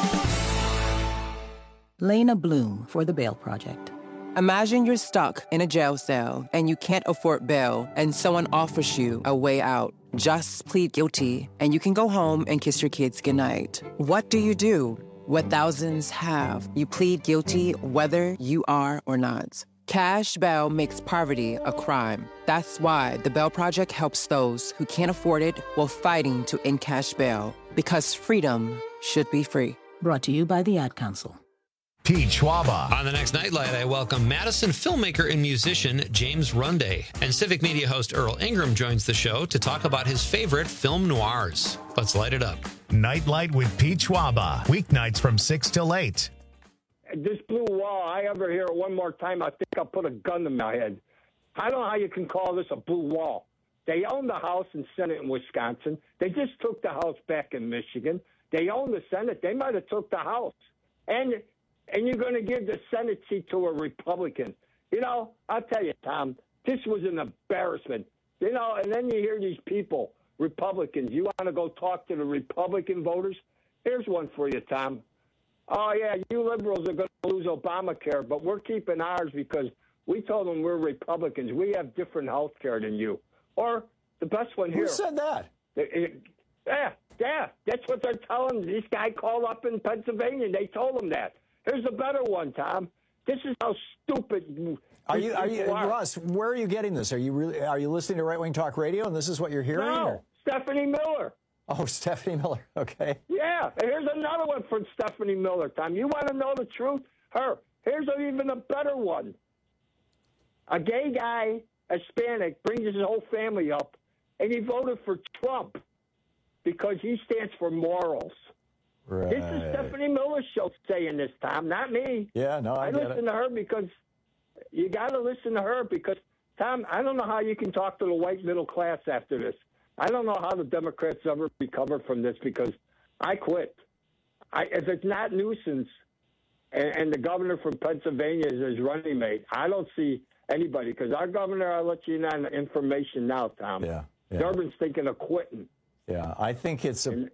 Lena Bloom for the Bail Project. Imagine you're stuck in a jail cell and you can't afford bail and someone offers you a way out. Just plead guilty and you can go home and kiss your kids goodnight. What do you do? What thousands have. You plead guilty whether you are or not. Cash bail makes poverty a crime. That's why the Bail Project helps those who can't afford it while fighting to end cash bail. Because freedom should be free. Brought to you by the Ad Council. Pete Schwaba. On the next Nightlight, I welcome Madison filmmaker and musician James Runday. And Civic Media host Earl Ingram joins the show to talk about his favorite film noirs. Let's light it up. Nightlight with Pete Schwaba. Weeknights from six till eight. This blue wall, I ever hear it one more time, I think I'll put a gun to my head. I don't know how you can call this a blue wall. They own the House and Senate in Wisconsin. They just took the House back in Michigan. They own the Senate. They might have took the House. And... And you're going to give the Senate seat to a Republican. You know, I'll tell you, Tom, this was an embarrassment. You know, and then you hear these people, Republicans, you want to go talk to the Republican voters? Here's one for you, Tom. Oh, yeah, you liberals are going to lose Obamacare, but we're keeping ours because we told them we're Republicans. We have different health care than you. Or the best one here. Who said that? Yeah, yeah, that's what they're telling. This guy called up in Pennsylvania, and they told him that. Here's a better one, Tom. This is how stupid. Are you, are you, are. Russ? Where are you getting this? Are you really? Are you listening to Right Wing Talk Radio, and this is what you're hearing? No, or? Stephanie Miller. Oh, Stephanie Miller. Okay. Yeah, and here's another one from Stephanie Miller, Tom. You want to know the truth? Her. Here's a, even a better one. A gay guy, Hispanic, brings his whole family up, and he voted for Trump because he stands for morals. Right. This is Stephanie Miller's show saying this, Tom, not me. Yeah, no, I, I get listen it. to her because you got to listen to her because, Tom, I don't know how you can talk to the white middle class after this. I don't know how the Democrats ever recover from this because I quit. I, if it's not nuisance and, and the governor from Pennsylvania is his running mate, I don't see anybody because our governor, I'll let you know on the information now, Tom. Yeah, yeah. Durbin's thinking of quitting. Yeah, I think it's a,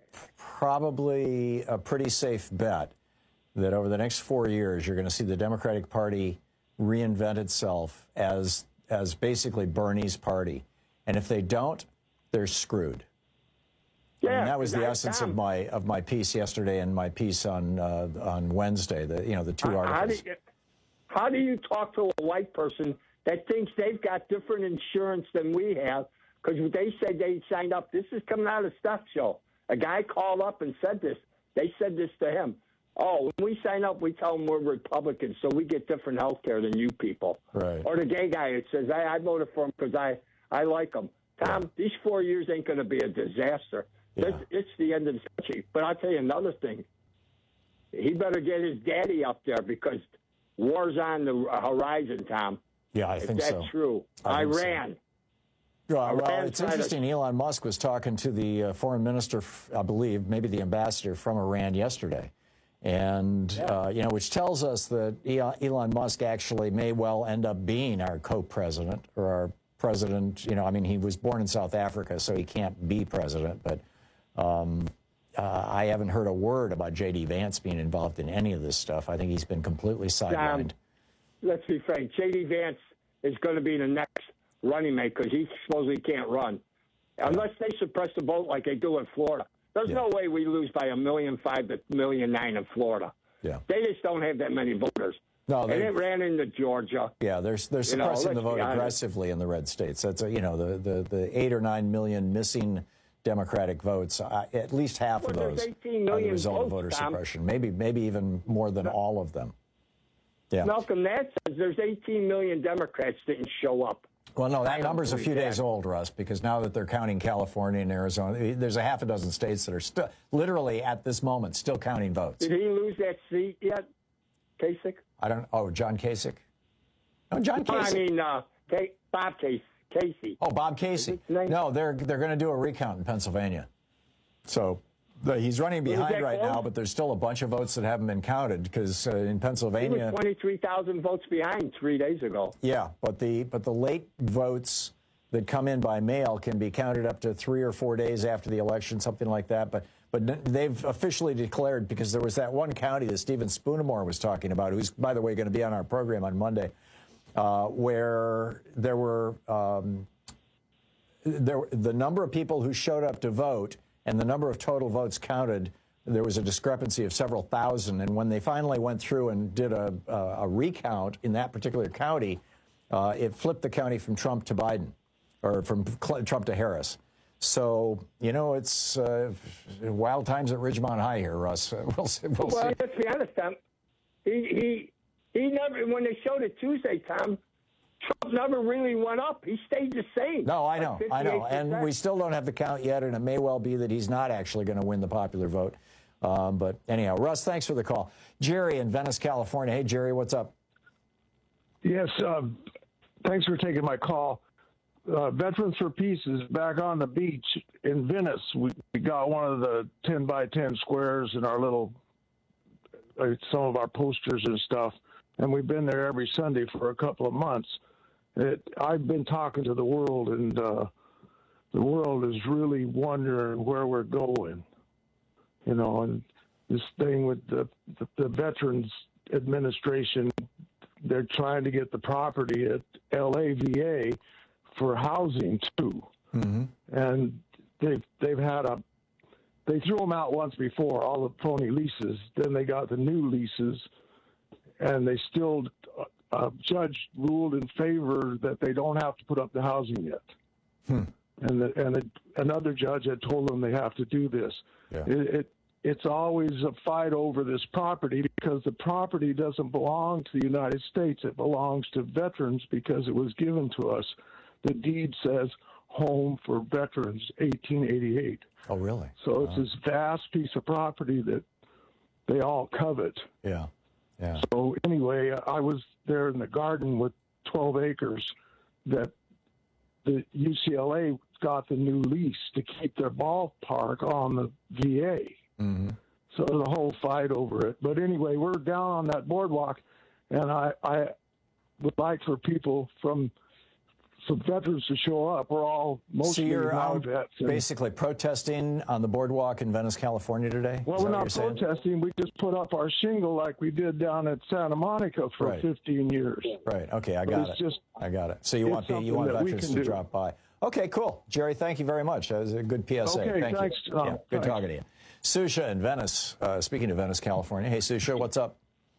probably a pretty safe bet that over the next four years, you're going to see the Democratic Party reinvent itself as as basically Bernie's party. And if they don't, they're screwed. Yeah, I mean, that was the I, essence Tom, of my of my piece yesterday and my piece on uh, on Wednesday. The you know the two how, articles. How do, you, how do you talk to a white person that thinks they've got different insurance than we have? Because they said they signed up. This is coming out of the Stuff Show. A guy called up and said this. They said this to him. Oh, when we sign up, we tell them we're Republicans, so we get different health care than you people. Right. Or the gay guy that says, I, I voted for him because I, I like him. Tom, yeah. These four years ain't going to be a disaster. Yeah. It's, it's the end of the century. But I'll tell you another thing. He better get his daddy up there because war's on the horizon, Tom. Yeah, I if think that's so. true. I think Iran. So. Well, well, it's to- interesting. Elon Musk was talking to the uh, foreign minister, I believe, maybe the ambassador from Iran yesterday, and Yeah. uh, you know, which tells us that Elon Musk actually may well end up being our co-president or our president. You know, I mean, he was born in South Africa, so he can't be president. But um, uh, I haven't heard a word about J D Vance being involved in any of this stuff. I think he's been completely sidelined. Um, let's be frank. J D Vance is going to be the next running mate because he supposedly can't run unless they suppress the vote like they do in Florida. There's Yeah. no way we lose by a million five to million nine in Florida. Yeah. They just don't have that many voters. No, and they- it ran into Georgia. Yeah, they're they're You know, suppressing the let's vote be honest. aggressively in the red states. That's a, you know the, the the eight or nine million missing Democratic votes. Uh, at least half Well, of there's those eighteen are the million result of votes, voter Tom. suppression. Maybe maybe even more than all of them. Yeah. Malcolm, that says there's eighteen million Democrats didn't show up. Well, no, I that don't number's a believe few that. days old, Russ, because now that they're counting California and Arizona, there's a half a dozen states that are still, literally at this moment, still counting votes. Did he lose that seat yet? Kasich? I don't. Oh, John Kasich. No, John Kasich. I mean, uh, K- Bob Casey. Casey. Oh, Bob Casey. No, they're they're going to do a recount in Pennsylvania. So the, he's running behind right close? now, but there's still a bunch of votes that haven't been counted because uh, in He Pennsylvania, was twenty-three thousand votes behind three days ago. yeah, but the but the late votes that come in by mail can be counted up to three or four days after the election, something like that. But but they've officially declared, because there was that one county that Stephen Spoonamore was talking about, who's, by the way, going to be on our program on Monday, uh, where there were um, there the number of people who showed up to vote and the number of total votes counted, there was a discrepancy of several thousand. And when they finally went through and did a, a, a recount in that particular county, uh, it flipped the county from Trump to Biden, or from Trump to Harris. So, you know, it's uh, wild times at Ridgemont High here, Russ. We'll see. We'll, well, see. let's be honest, Tom. He, he, he never, when they showed it Tuesday, Tom, Trump never really went up. He stayed the same. No, I know, like I know. And we still don't have the count yet, and it may well be that he's not actually going to win the popular vote. Um, but anyhow, Russ, thanks for the call. Jerry in Venice, California. Hey, Jerry, what's up? Yes, uh, thanks for taking my call. Uh, Veterans for Peace is back on the beach in Venice. We, we got one of the ten by ten squares in our little, uh, some of our posters and stuff, and we've been there every Sunday for a couple of months. It, I've been talking to the world, and uh, the world is really wondering where we're going. You know, and this thing with the, the, the Veterans Administration, they're trying to get the property at L A V A for housing too, mm-hmm. and they've they've had a they threw them out once before, all the phony leases. Then they got the new leases, and they still a judge ruled in favor that they don't have to put up the housing yet. Hmm. And the, and the, another judge had told them they have to do this. Yeah. It, it it's always a fight over this property because the property doesn't belong to the United States. It belongs to veterans because it was given to us. The deed says Home for Veterans, eighteen eighty-eight. Oh, really? So it's this vast piece of property that they all covet. Yeah, yeah. So anyway, I was there in the garden with twelve acres that the U C L A got the new lease to keep their ballpark on the V A. Mm-hmm. So the whole fight over it. But anyway, we're down on that boardwalk, and I, I would like for people from some veterans to show up. We're all mostly so you're out vets. And, basically protesting on the boardwalk in Venice, California today? well, Is we're that not what you're saying? protesting. We just put up our shingle like we did down at Santa Monica for Right. fifteen years. Right. Okay, I But got it. it's just- I got it. So you it's want the, you something want that we veterans can to do. drop by? Okay, cool. Jerry, thank you very much. That was a good P S A. Okay, thank thanks, you. Tom. Yeah, good Thanks. talking to you. Susha in Venice. Uh, speaking of Venice, California. Hey, Susha, what's up?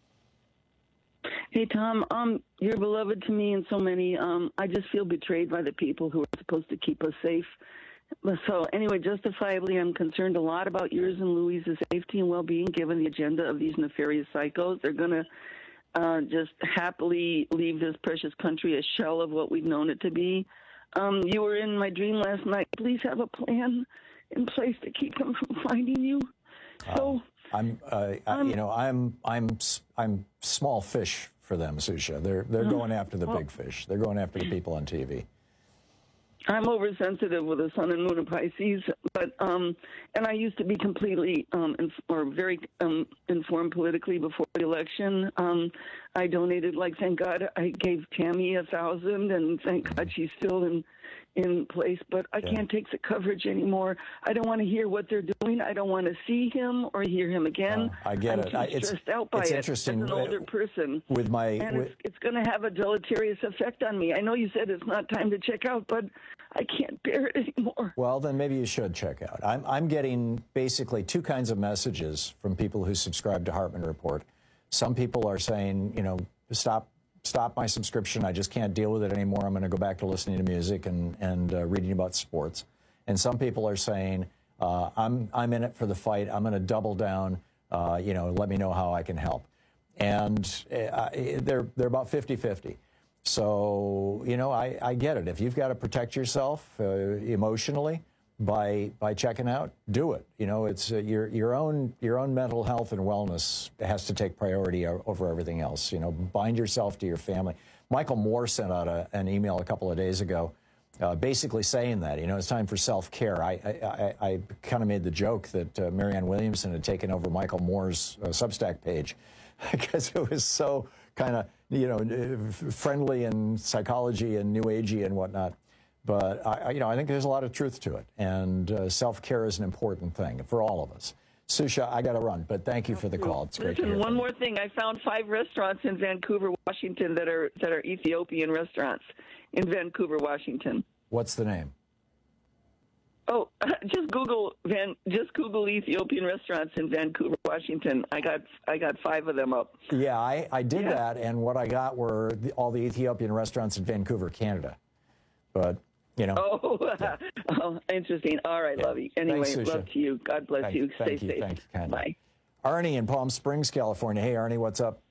Hey, Tom, um, you're beloved to me and so many. Um, I just feel betrayed by the people who are supposed to keep us safe. So anyway, justifiably, I'm concerned a lot about yours and Louise's safety and well-being, given the agenda of these nefarious psychos. They're going to uh, just happily leave this precious country a shell of what we've known it to be. Um, you were in my dream last night. Please have a plan in place to keep them from finding you. So I'm, uh, I, you know, I'm, I'm, s- I'm small fish for them, Susha. They're, they're going after the well- big fish. They're going after the people on T V. I'm oversensitive with the sun and moon of Pisces, but um, and I used to be completely um, inf- or very um, informed politically before the election. Um, I donated, like, thank God, I gave Tammy a thousand, and thank God she's still in in place. But I Yeah. can't take the coverage anymore. I don't want to hear what they're doing. I don't want to see him or hear him again. Oh, I get I'm it. too I- it's- stressed out by it's it interesting. as an older person. With my, And with, it's, it's going to have a deleterious effect on me. I know you said it's not time to check out, but I can't bear it anymore. Well, then maybe you should check out. I'm, I'm getting basically two kinds of messages from people who subscribe to Hartman Report. Some people are saying, you know, stop stop my subscription. I just can't deal with it anymore. I'm going to go back to listening to music and, and uh, reading about sports. And some people are saying, uh, I'm, I'm in it for the fight. I'm going to double down. Uh, you know, let me know how I can help. And uh, they're, they're about fifty-fifty. So, you know, I, I get it. If you've got to protect yourself uh, emotionally, by by checking out, do it. You know, it's uh, your your own your own mental health and wellness has to take priority over everything else. You know, bind yourself to your family. Michael Moore sent out a, an email a couple of days ago, uh, basically saying that, you know, it's time for self-care. I I, I, I kind of made the joke that uh, Marianne Williamson had taken over Michael Moore's uh, Substack page because it was so kind of, you know, friendly and psychology and new agey and whatnot. But, I, you know, I think there's a lot of truth to it. And uh, self-care is an important thing for all of us. Susha, I got to run, but thank you for the call. It's great to hear Listen, one from you. more thing. I found five restaurants in Vancouver, Washington that are that are Ethiopian restaurants in Vancouver, Washington. What's the name? Oh, just Google Van, just Google Ethiopian restaurants in Vancouver, Washington. I got I got five of them up. Yeah, I, I did Yeah. that, and what I got were the, all the Ethiopian restaurants in Vancouver, Canada. But, you know. Oh, yeah. Oh, interesting. All right, Yeah. love you. Anyway, Thanks, Susha. love to you. God bless Thank- you. thank Stay you, safe. thank you kindly. Bye. Arnie in Palm Springs, California. Hey, Arnie, what's up?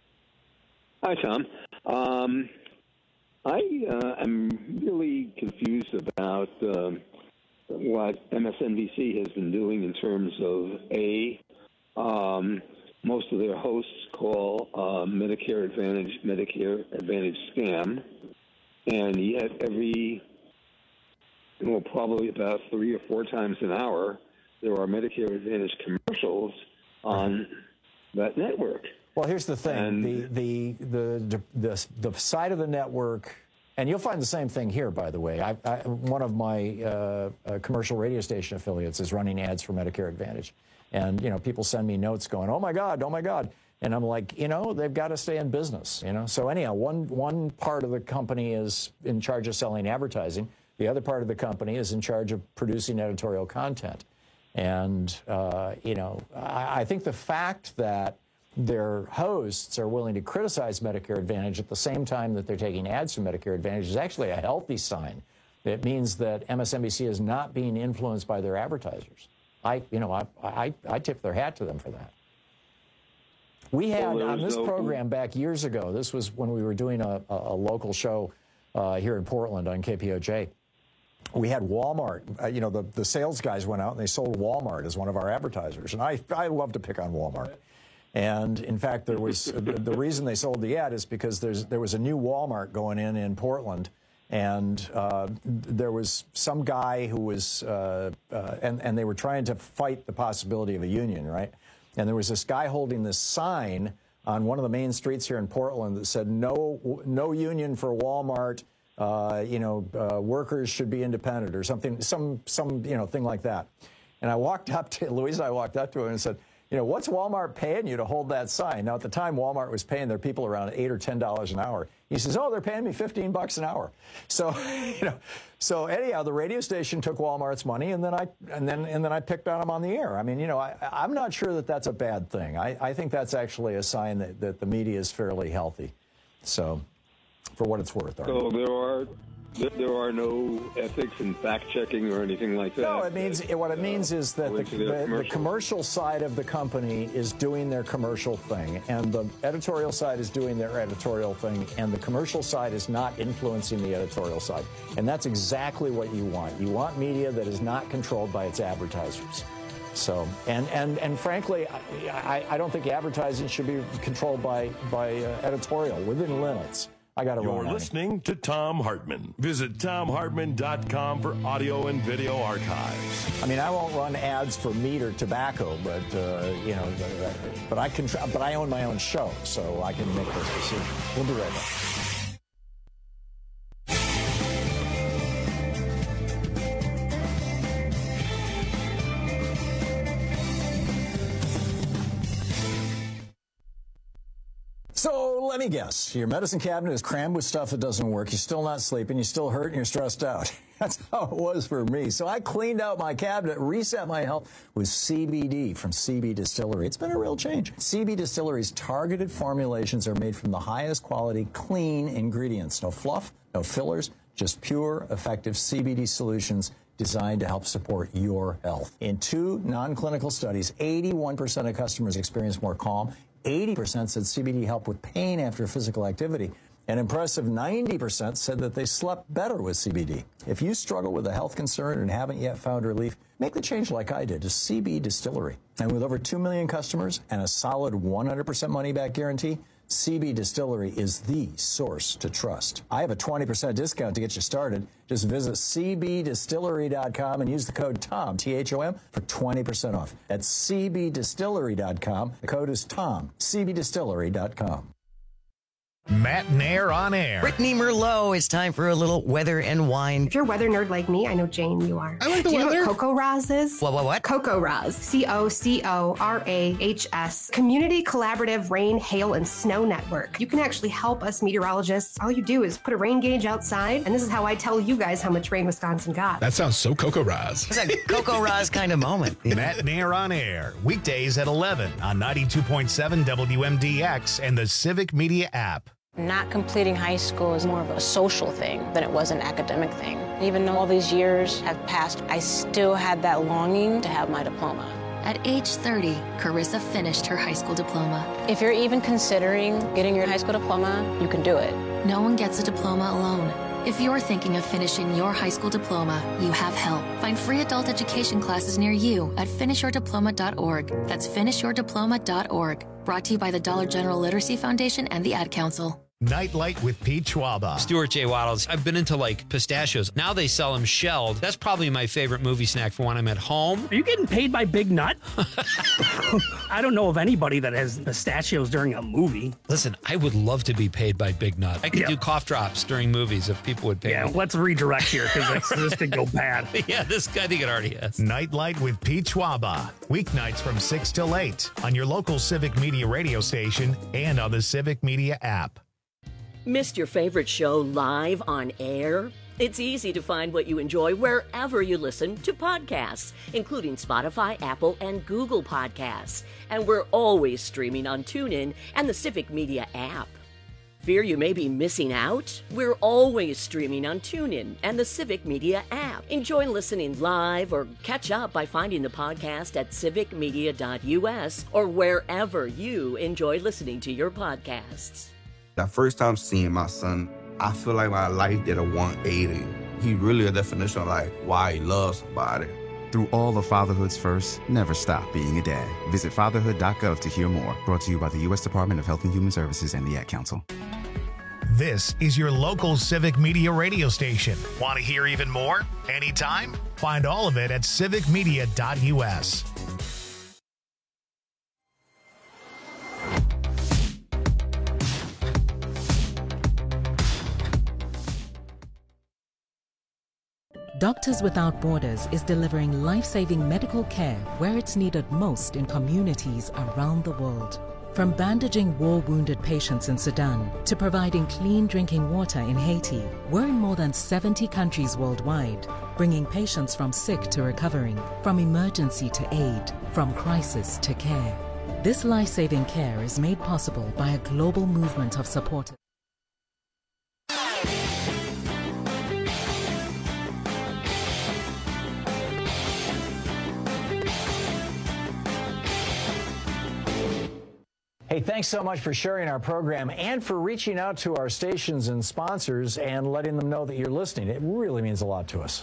Hi, Tom. Um, I uh, am really confused about um, what M S N B C has been doing in terms of, A, um, most of their hosts call uh, Medicare Advantage Medicare Advantage scam, and yet every, well, probably about three or four times an hour, there are Medicare Advantage commercials on that network. Well, here's the thing. The, the, the, the, the side of the network, and you'll find the same thing here, by the way. I, I, one of my uh, uh, commercial radio station affiliates is running ads for Medicare Advantage. And, you know, people send me notes going, oh, my God, oh, my God. And I'm like, you know, they've got to stay in business, you know. So anyhow, one, one part of the company is in charge of selling advertising. The other part of the company is in charge of producing editorial content. And, uh, you know, I, I think the fact that their hosts are willing to criticize Medicare Advantage at the same time that they're taking ads from Medicare Advantage is actually a healthy sign. It means that M S N B C is not being influenced by their advertisers. I, you know, I, I, I tip their hat to them for that. We had Well, on this no- program back years ago, this was when we were doing a, a, a local show uh, here in Portland on K P O J. We had Walmart. Uh, you know, the, the sales guys went out and they sold Walmart as one of our advertisers. And I, I love to pick on Walmart. And in fact, there was the, the reason they sold the ad is because there's there was a new Walmart going in in Portland, and uh, there was some guy who was uh, uh, and and they were trying to fight the possibility of a union, right? And there was this guy holding this sign on one of the main streets here in Portland that said no no union for Walmart. Uh, you know, uh, workers should be independent or something, some some you know thing like that. And I walked up to Louise and I walked up to him and said, you know, what's Walmart paying you to hold that sign? Now, at the time, Walmart was paying their people around eight or ten dollars an hour. He says, oh, they're paying me fifteen bucks an hour. So, you know, so anyhow, the radio station took Walmart's money, and then I and then and then I picked on them on the air. I mean, you know, I, I'm not sure that that's a bad thing. I, I think that's actually a sign that, that the media is fairly healthy. So, for what it's worth. So there are there- there are no ethics and fact checking or anything like that. No, it means what it means is that go the, into their the, the commercials. commercial side of the company is doing their commercial thing, and the editorial side is doing their editorial thing, and the commercial side is not influencing the editorial side. And that's exactly what you want. You want media that is not controlled by its advertisers. So, and and and frankly, I, I, I don't think advertising should be controlled by by uh, editorial within limits. I got to run. You're Arnie. listening to Tom Hartman. Visit tom hartman dot com for audio and video archives. I mean, I won't run ads for meat or tobacco, but uh, you know, but I can. But I own my own show, so I can make those decisions. We'll be right back. So let me guess, your medicine cabinet is crammed with stuff that doesn't work. You're still not sleeping. You're still hurt and you're stressed out. That's how it was for me. So I cleaned out my cabinet, reset my health with C B D from C B Distillery. It's been a real change. C B Distillery's targeted formulations are made from the highest quality, clean ingredients. No fluff, no fillers, just pure, effective C B D solutions designed to help support your health. In two non-clinical studies, eighty-one percent of customers experienced more calm. eighty percent said C B D helped with pain after physical activity. An impressive ninety percent said that they slept better with C B D. If you struggle with a health concern and haven't yet found relief, make the change like I did to C B Distillery. And with over two million customers and a solid one hundred percent money-back guarantee, C B Distillery is the source to trust. I have a twenty percent discount to get you started. Just visit C B distillery dot com and use the code TOM, T H O M, for twenty percent off. That's C B distillery dot com. The code is TOM, C B distillery dot com. Matt Nair on air. Brittany Merlot, it's time for a little weather and wine. If you're a weather nerd like me, I know Jane, you are. I like the Do you weather. know what Coco Raz is? What, what, what? Coco Raz. C O C O R A H S. Community Collaborative Rain, Hail, and Snow Network. You can actually help us meteorologists. All you do is put a rain gauge outside, and this is how I tell you guys how much rain Wisconsin got. That sounds so Coco Raz. It's a Coco Raz kind of moment. Matt Nair on air. Weekdays at eleven on ninety-two point seven W M D X and the Civic Media app. Not completing high school is more of a social thing than it was an academic thing. Even though all these years have passed, I still had that longing to have my diploma. At age thirty, Carissa finished her high school diploma. If you're even considering getting your high school diploma, you can do it. No one gets a diploma alone. If you're thinking of finishing your high school diploma, you have help. Find free adult education classes near you at finish your diploma dot org. That's finish your diploma dot org. Brought to you by the Dollar General Literacy Foundation and the Ad Council. Nightlight with Pete Schwaba. Stuart J. Waddles. I've been into like pistachios. Now they sell them shelled. That's probably my favorite movie snack for when I'm at home. Are you getting paid by Big Nut? I don't know of anybody that has pistachios during a movie. Listen, I would love to be paid by Big Nut. I could Yeah. do cough drops during movies if people would pay Yeah, me. let's redirect here because this could go bad. Yeah, this guy, I think it already has. Nightlight with Pete Schwaba. Weeknights from six till eight on your local Civic Media radio station and on the Civic Media app. Missed your favorite show live on air? It's easy to find what you enjoy wherever you listen to podcasts, including Spotify, Apple, and Google Podcasts. And we're always streaming on TuneIn and the Civic Media app. Fear you may be missing out? We're always streaming on TuneIn and the Civic Media app. Enjoy listening live or catch up by finding the podcast at civic media dot U S or wherever you enjoy listening to your podcasts. The first time seeing my son, I feel like my life did a one eighty. He really a definition of like why he loves somebody. Through all of fatherhood's first, never stop being a dad. Visit fatherhood dot gov to hear more. Brought to you by the U S Department of Health and Human Services and the Ad Council. This is your local Civic Media radio station. Want to hear even more? Anytime? Find all of it at civic media dot U S. Doctors Without Borders is delivering life-saving medical care where it's needed most in communities around the world. From bandaging war-wounded patients in Sudan to providing clean drinking water in Haiti, we're in more than seventy countries worldwide, bringing patients from sick to recovering, from emergency to aid, from crisis to care. This life-saving care is made possible by a global movement of supporters. Hey, thanks so much for sharing our program and for reaching out to our stations and sponsors and letting them know that you're listening. It really means a lot to us.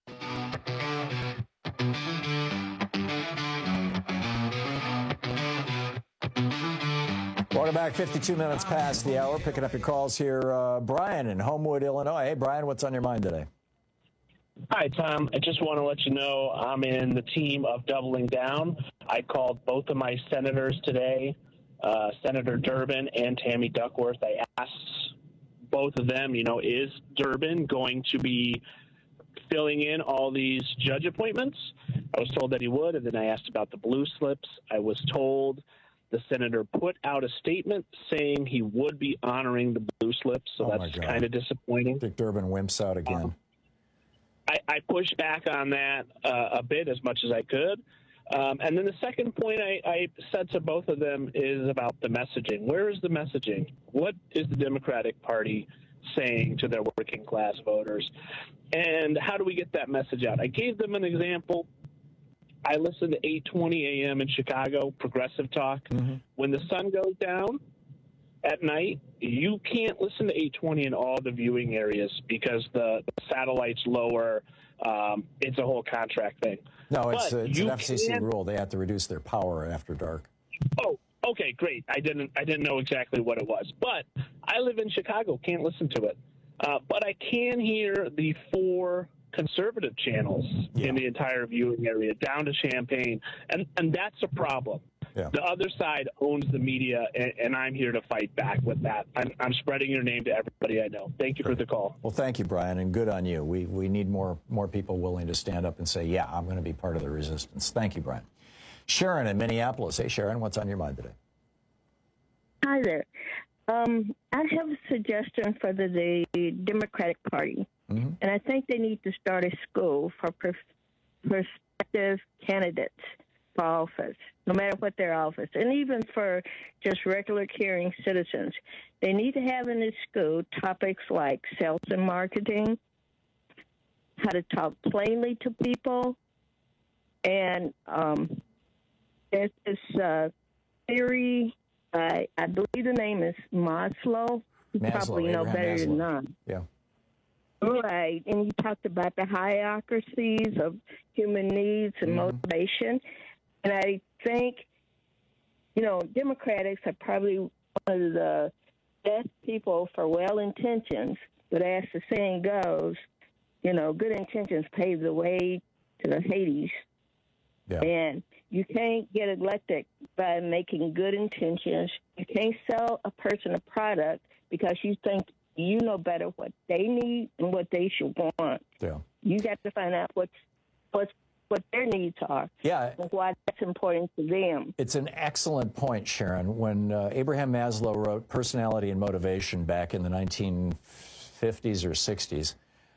Welcome back. fifty-two minutes past the hour. Picking up your calls here. Uh, Brian in Homewood, Illinois. Hey, Brian, what's on your mind today? Hi, Tom. I just want to let you know I'm in the team of doubling down. I called both of my senators today. Uh, Senator Durbin and Tammy Duckworth. I asked both of them, you know, is Durbin going to be filling in all these judge appointments? I was told that he would, and then I asked about the blue slips. I was told the senator put out a statement saying he would be honoring the blue slips, so Oh, that's my God. kind of disappointing. I think Durbin wimps out again. Um, I, I pushed back on that uh, a bit as much as I could. Um, and then the second point I, I said to both of them is about the messaging. Where is the messaging? What is the Democratic Party saying to their working class voters? And how do we get that message out? I gave them an example. I listen to eight twenty a.m. in Chicago, Progressive Talk. Mm-hmm. When the sun goes down at night, you can't listen to eight twenty in all the viewing areas because the, the satellite's lower. Um, it's a whole contract thing. No, it's, But uh, it's you an F C C can- rule. They have to reduce their power after dark. Oh, okay, great. I didn't I didn't know exactly what it was. But I live in Chicago, can't listen to it. Uh, but I can hear the four conservative channels in the entire viewing area, down to Champaign, and, and that's a problem. Yeah. The other side owns the media, and, and I'm here to fight back with that. I'm, I'm spreading your name to everybody I know. Thank you for the call. Well, thank you, Brian, and good on you. We we need more more people willing to stand up and say, yeah, I'm going to be part of the resistance. Thank you, Brian. Sharon in Minneapolis. Hey, Sharon, what's on your mind today? Hi there. Um, I have a suggestion for the, the Democratic Party, mm-hmm. and I think they need to start a school for pers- prospective candidates for office, no matter what their office, and even for just regular caring citizens. They need to have in this school topics like sales and marketing, how to talk plainly to people, and um, there's this uh, theory. I, I believe the name is Maslow. You Maslow, probably know Abraham better than Maslow. none. Yeah. Right. And you talked about the hierarchies of human needs and Mm-hmm. motivation. And I think, you know, Democrats are probably one of the best people for well intentions. But as the saying goes, you know, good intentions pave the way to the Hades. Yeah. And you can't get elected by making good intentions. You can't sell a person a product because you think you know better what they need and what they should want. Yeah. You got to find out what's, what's, what their needs are. Yeah. And why that's important to them. It's an excellent point, Sharon. When uh, Abraham Maslow wrote Personality and Motivation back in the nineteen fifties or sixties,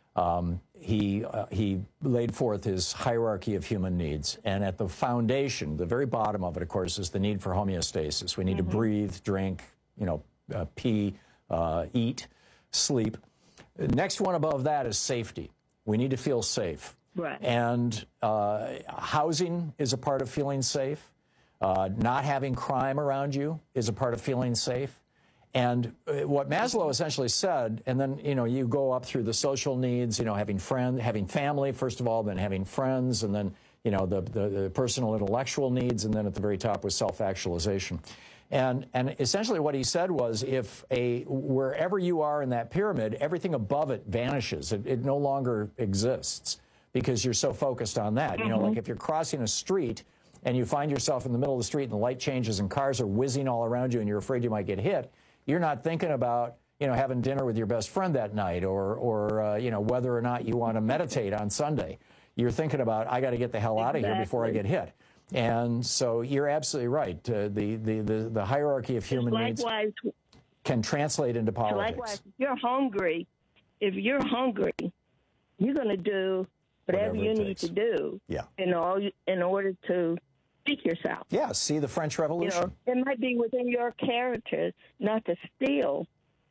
um, he, uh, he laid forth his hierarchy of human needs. And at the foundation, the very bottom of it, of course, is the need for homeostasis. We need Mm-hmm. to breathe, drink, you know, uh, pee, uh, eat, sleep. The next one above that is safety. We need to feel safe. Right. And uh, housing is a part of feeling safe. Uh, not having crime around you is a part of feeling safe. And uh, what Maslow essentially said, and then, you know, you go up through the social needs, you know, having friends, having family, first of all, then having friends, and then, you know, the, the, the personal intellectual needs, and then at the very top was self-actualization. And, and essentially what he said was if a, wherever you are in that pyramid, everything above it vanishes. It, it no longer exists because you're so focused on that. Mm-hmm. You know, like if you're crossing a street and you find yourself in the middle of the street and the light changes and cars are whizzing all around you and you're afraid you might get hit, you're not thinking about, you know, having dinner with your best friend that night or, or uh, you know, whether or not you want to meditate on Sunday. You're thinking about, I got to get the hell out of here before I get hit. And so you're absolutely right. Uh, the, the, the, the hierarchy of human needs Likewise, can translate into politics. likewise, if you're hungry, if you're hungry, you're going to do whatever, Whatever you it need takes. to do Yeah. in, all, in order to speak yourself. Yeah, see the French Revolution. You know, it might be within your character not to steal,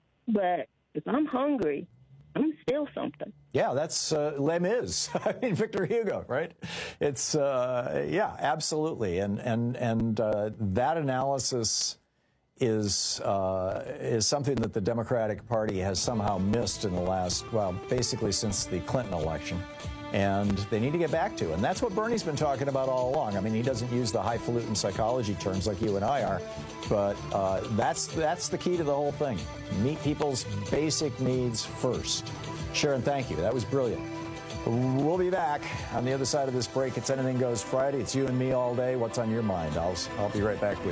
but if I'm hungry, I'm going to steal something. Yeah, that's uh, Les Mis. I mean, Victor Hugo, right? It's, uh, yeah, absolutely. And, and, and uh, that analysis is, uh, is something that the Democratic Party has somehow missed in the last, well, basically since the Clinton election. And they need to get back to. And that's what Bernie's been talking about all along. I mean, he doesn't use the highfalutin psychology terms like you and I are, but uh, that's, that's the key to the whole thing. Meet people's basic needs first. Sharon, thank you. That was brilliant. We'll be back on the other side of this break. It's Anything Goes Friday. It's you and me all day. What's on your mind? I'll, I'll be right back with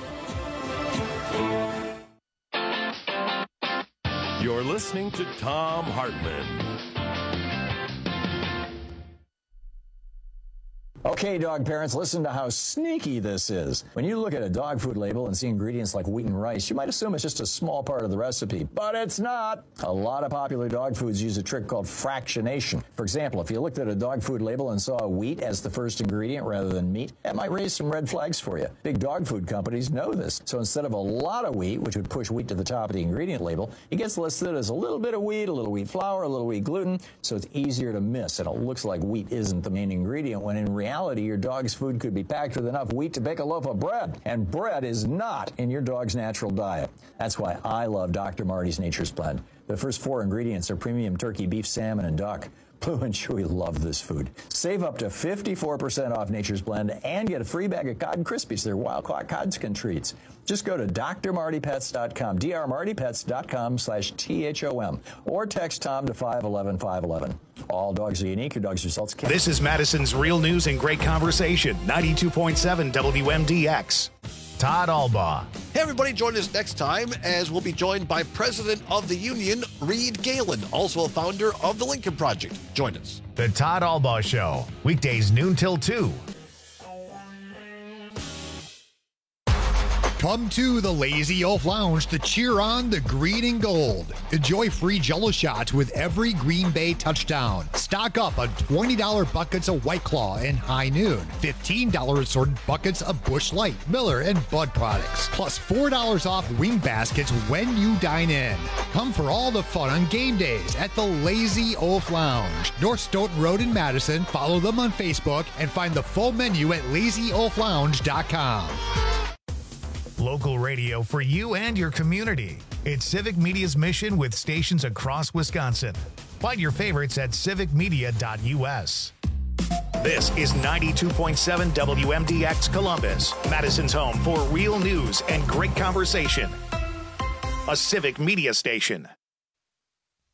you. You're listening to Thom Hartmann. Okay, dog parents, listen to how sneaky this is. When you look at a dog food label and see ingredients like wheat and rice, you might assume it's just a small part of the recipe, but it's not. A lot of popular dog foods use a trick called fractionation. For example, if you looked at a dog food label and saw wheat as the first ingredient rather than meat, that might raise some red flags for you. Big dog food companies know this. So instead of a lot of wheat, which would push wheat to the top of the ingredient label, it gets listed as a little bit of wheat, a little wheat flour, a little wheat gluten, so it's easier to miss, and it looks like wheat isn't the main ingredient, when in reality, reality, your dog's food could be packed with enough wheat to bake a loaf of bread, and bread is not in your dog's natural diet. That's why I love Doctor Marty's Nature's Blend. The first four ingredients are premium turkey, beef, salmon, and duck. Blue and Chewy love this food. Save up to fifty-four percent off Nature's Blend and get a free bag of Cod Krispies. They're wild-caught Codskin treats. Just go to D R Marty Pets dot com, D R Marty Pets dot com slash T H O M, or text Tom to five one one five one one. All dogs are unique. Your dog's results can't. This is Madison's Real News and Great Conversation, ninety-two point seven W M D X. Todd Albaugh. Hey, everybody, join us next time as we'll be joined by President of the Union, Reed Galen, also a founder of the Lincoln Project. Join us. The Todd Albaugh Show, weekdays noon till two. Come to the Lazy Oaf Lounge to cheer on the green and gold. Enjoy free Jell-O shots with every Green Bay touchdown. Stock up on twenty dollars buckets of White Claw and High Noon. fifteen dollars assorted buckets of Busch Light, Miller, and Bud products. Plus four dollars off wing baskets when you dine in. Come for all the fun on game days at the Lazy Oaf Lounge. North Stoughton Road in Madison. Follow them on Facebook and find the full menu at lazy oaf lounge dot com. Local radio for you and your community. It's Civic Media's mission with stations across Wisconsin. Find your favorites at civic media dot U S. This is ninety-two point seven W M D X Columbus, Madison's home for real news and great conversation. A Civic Media station.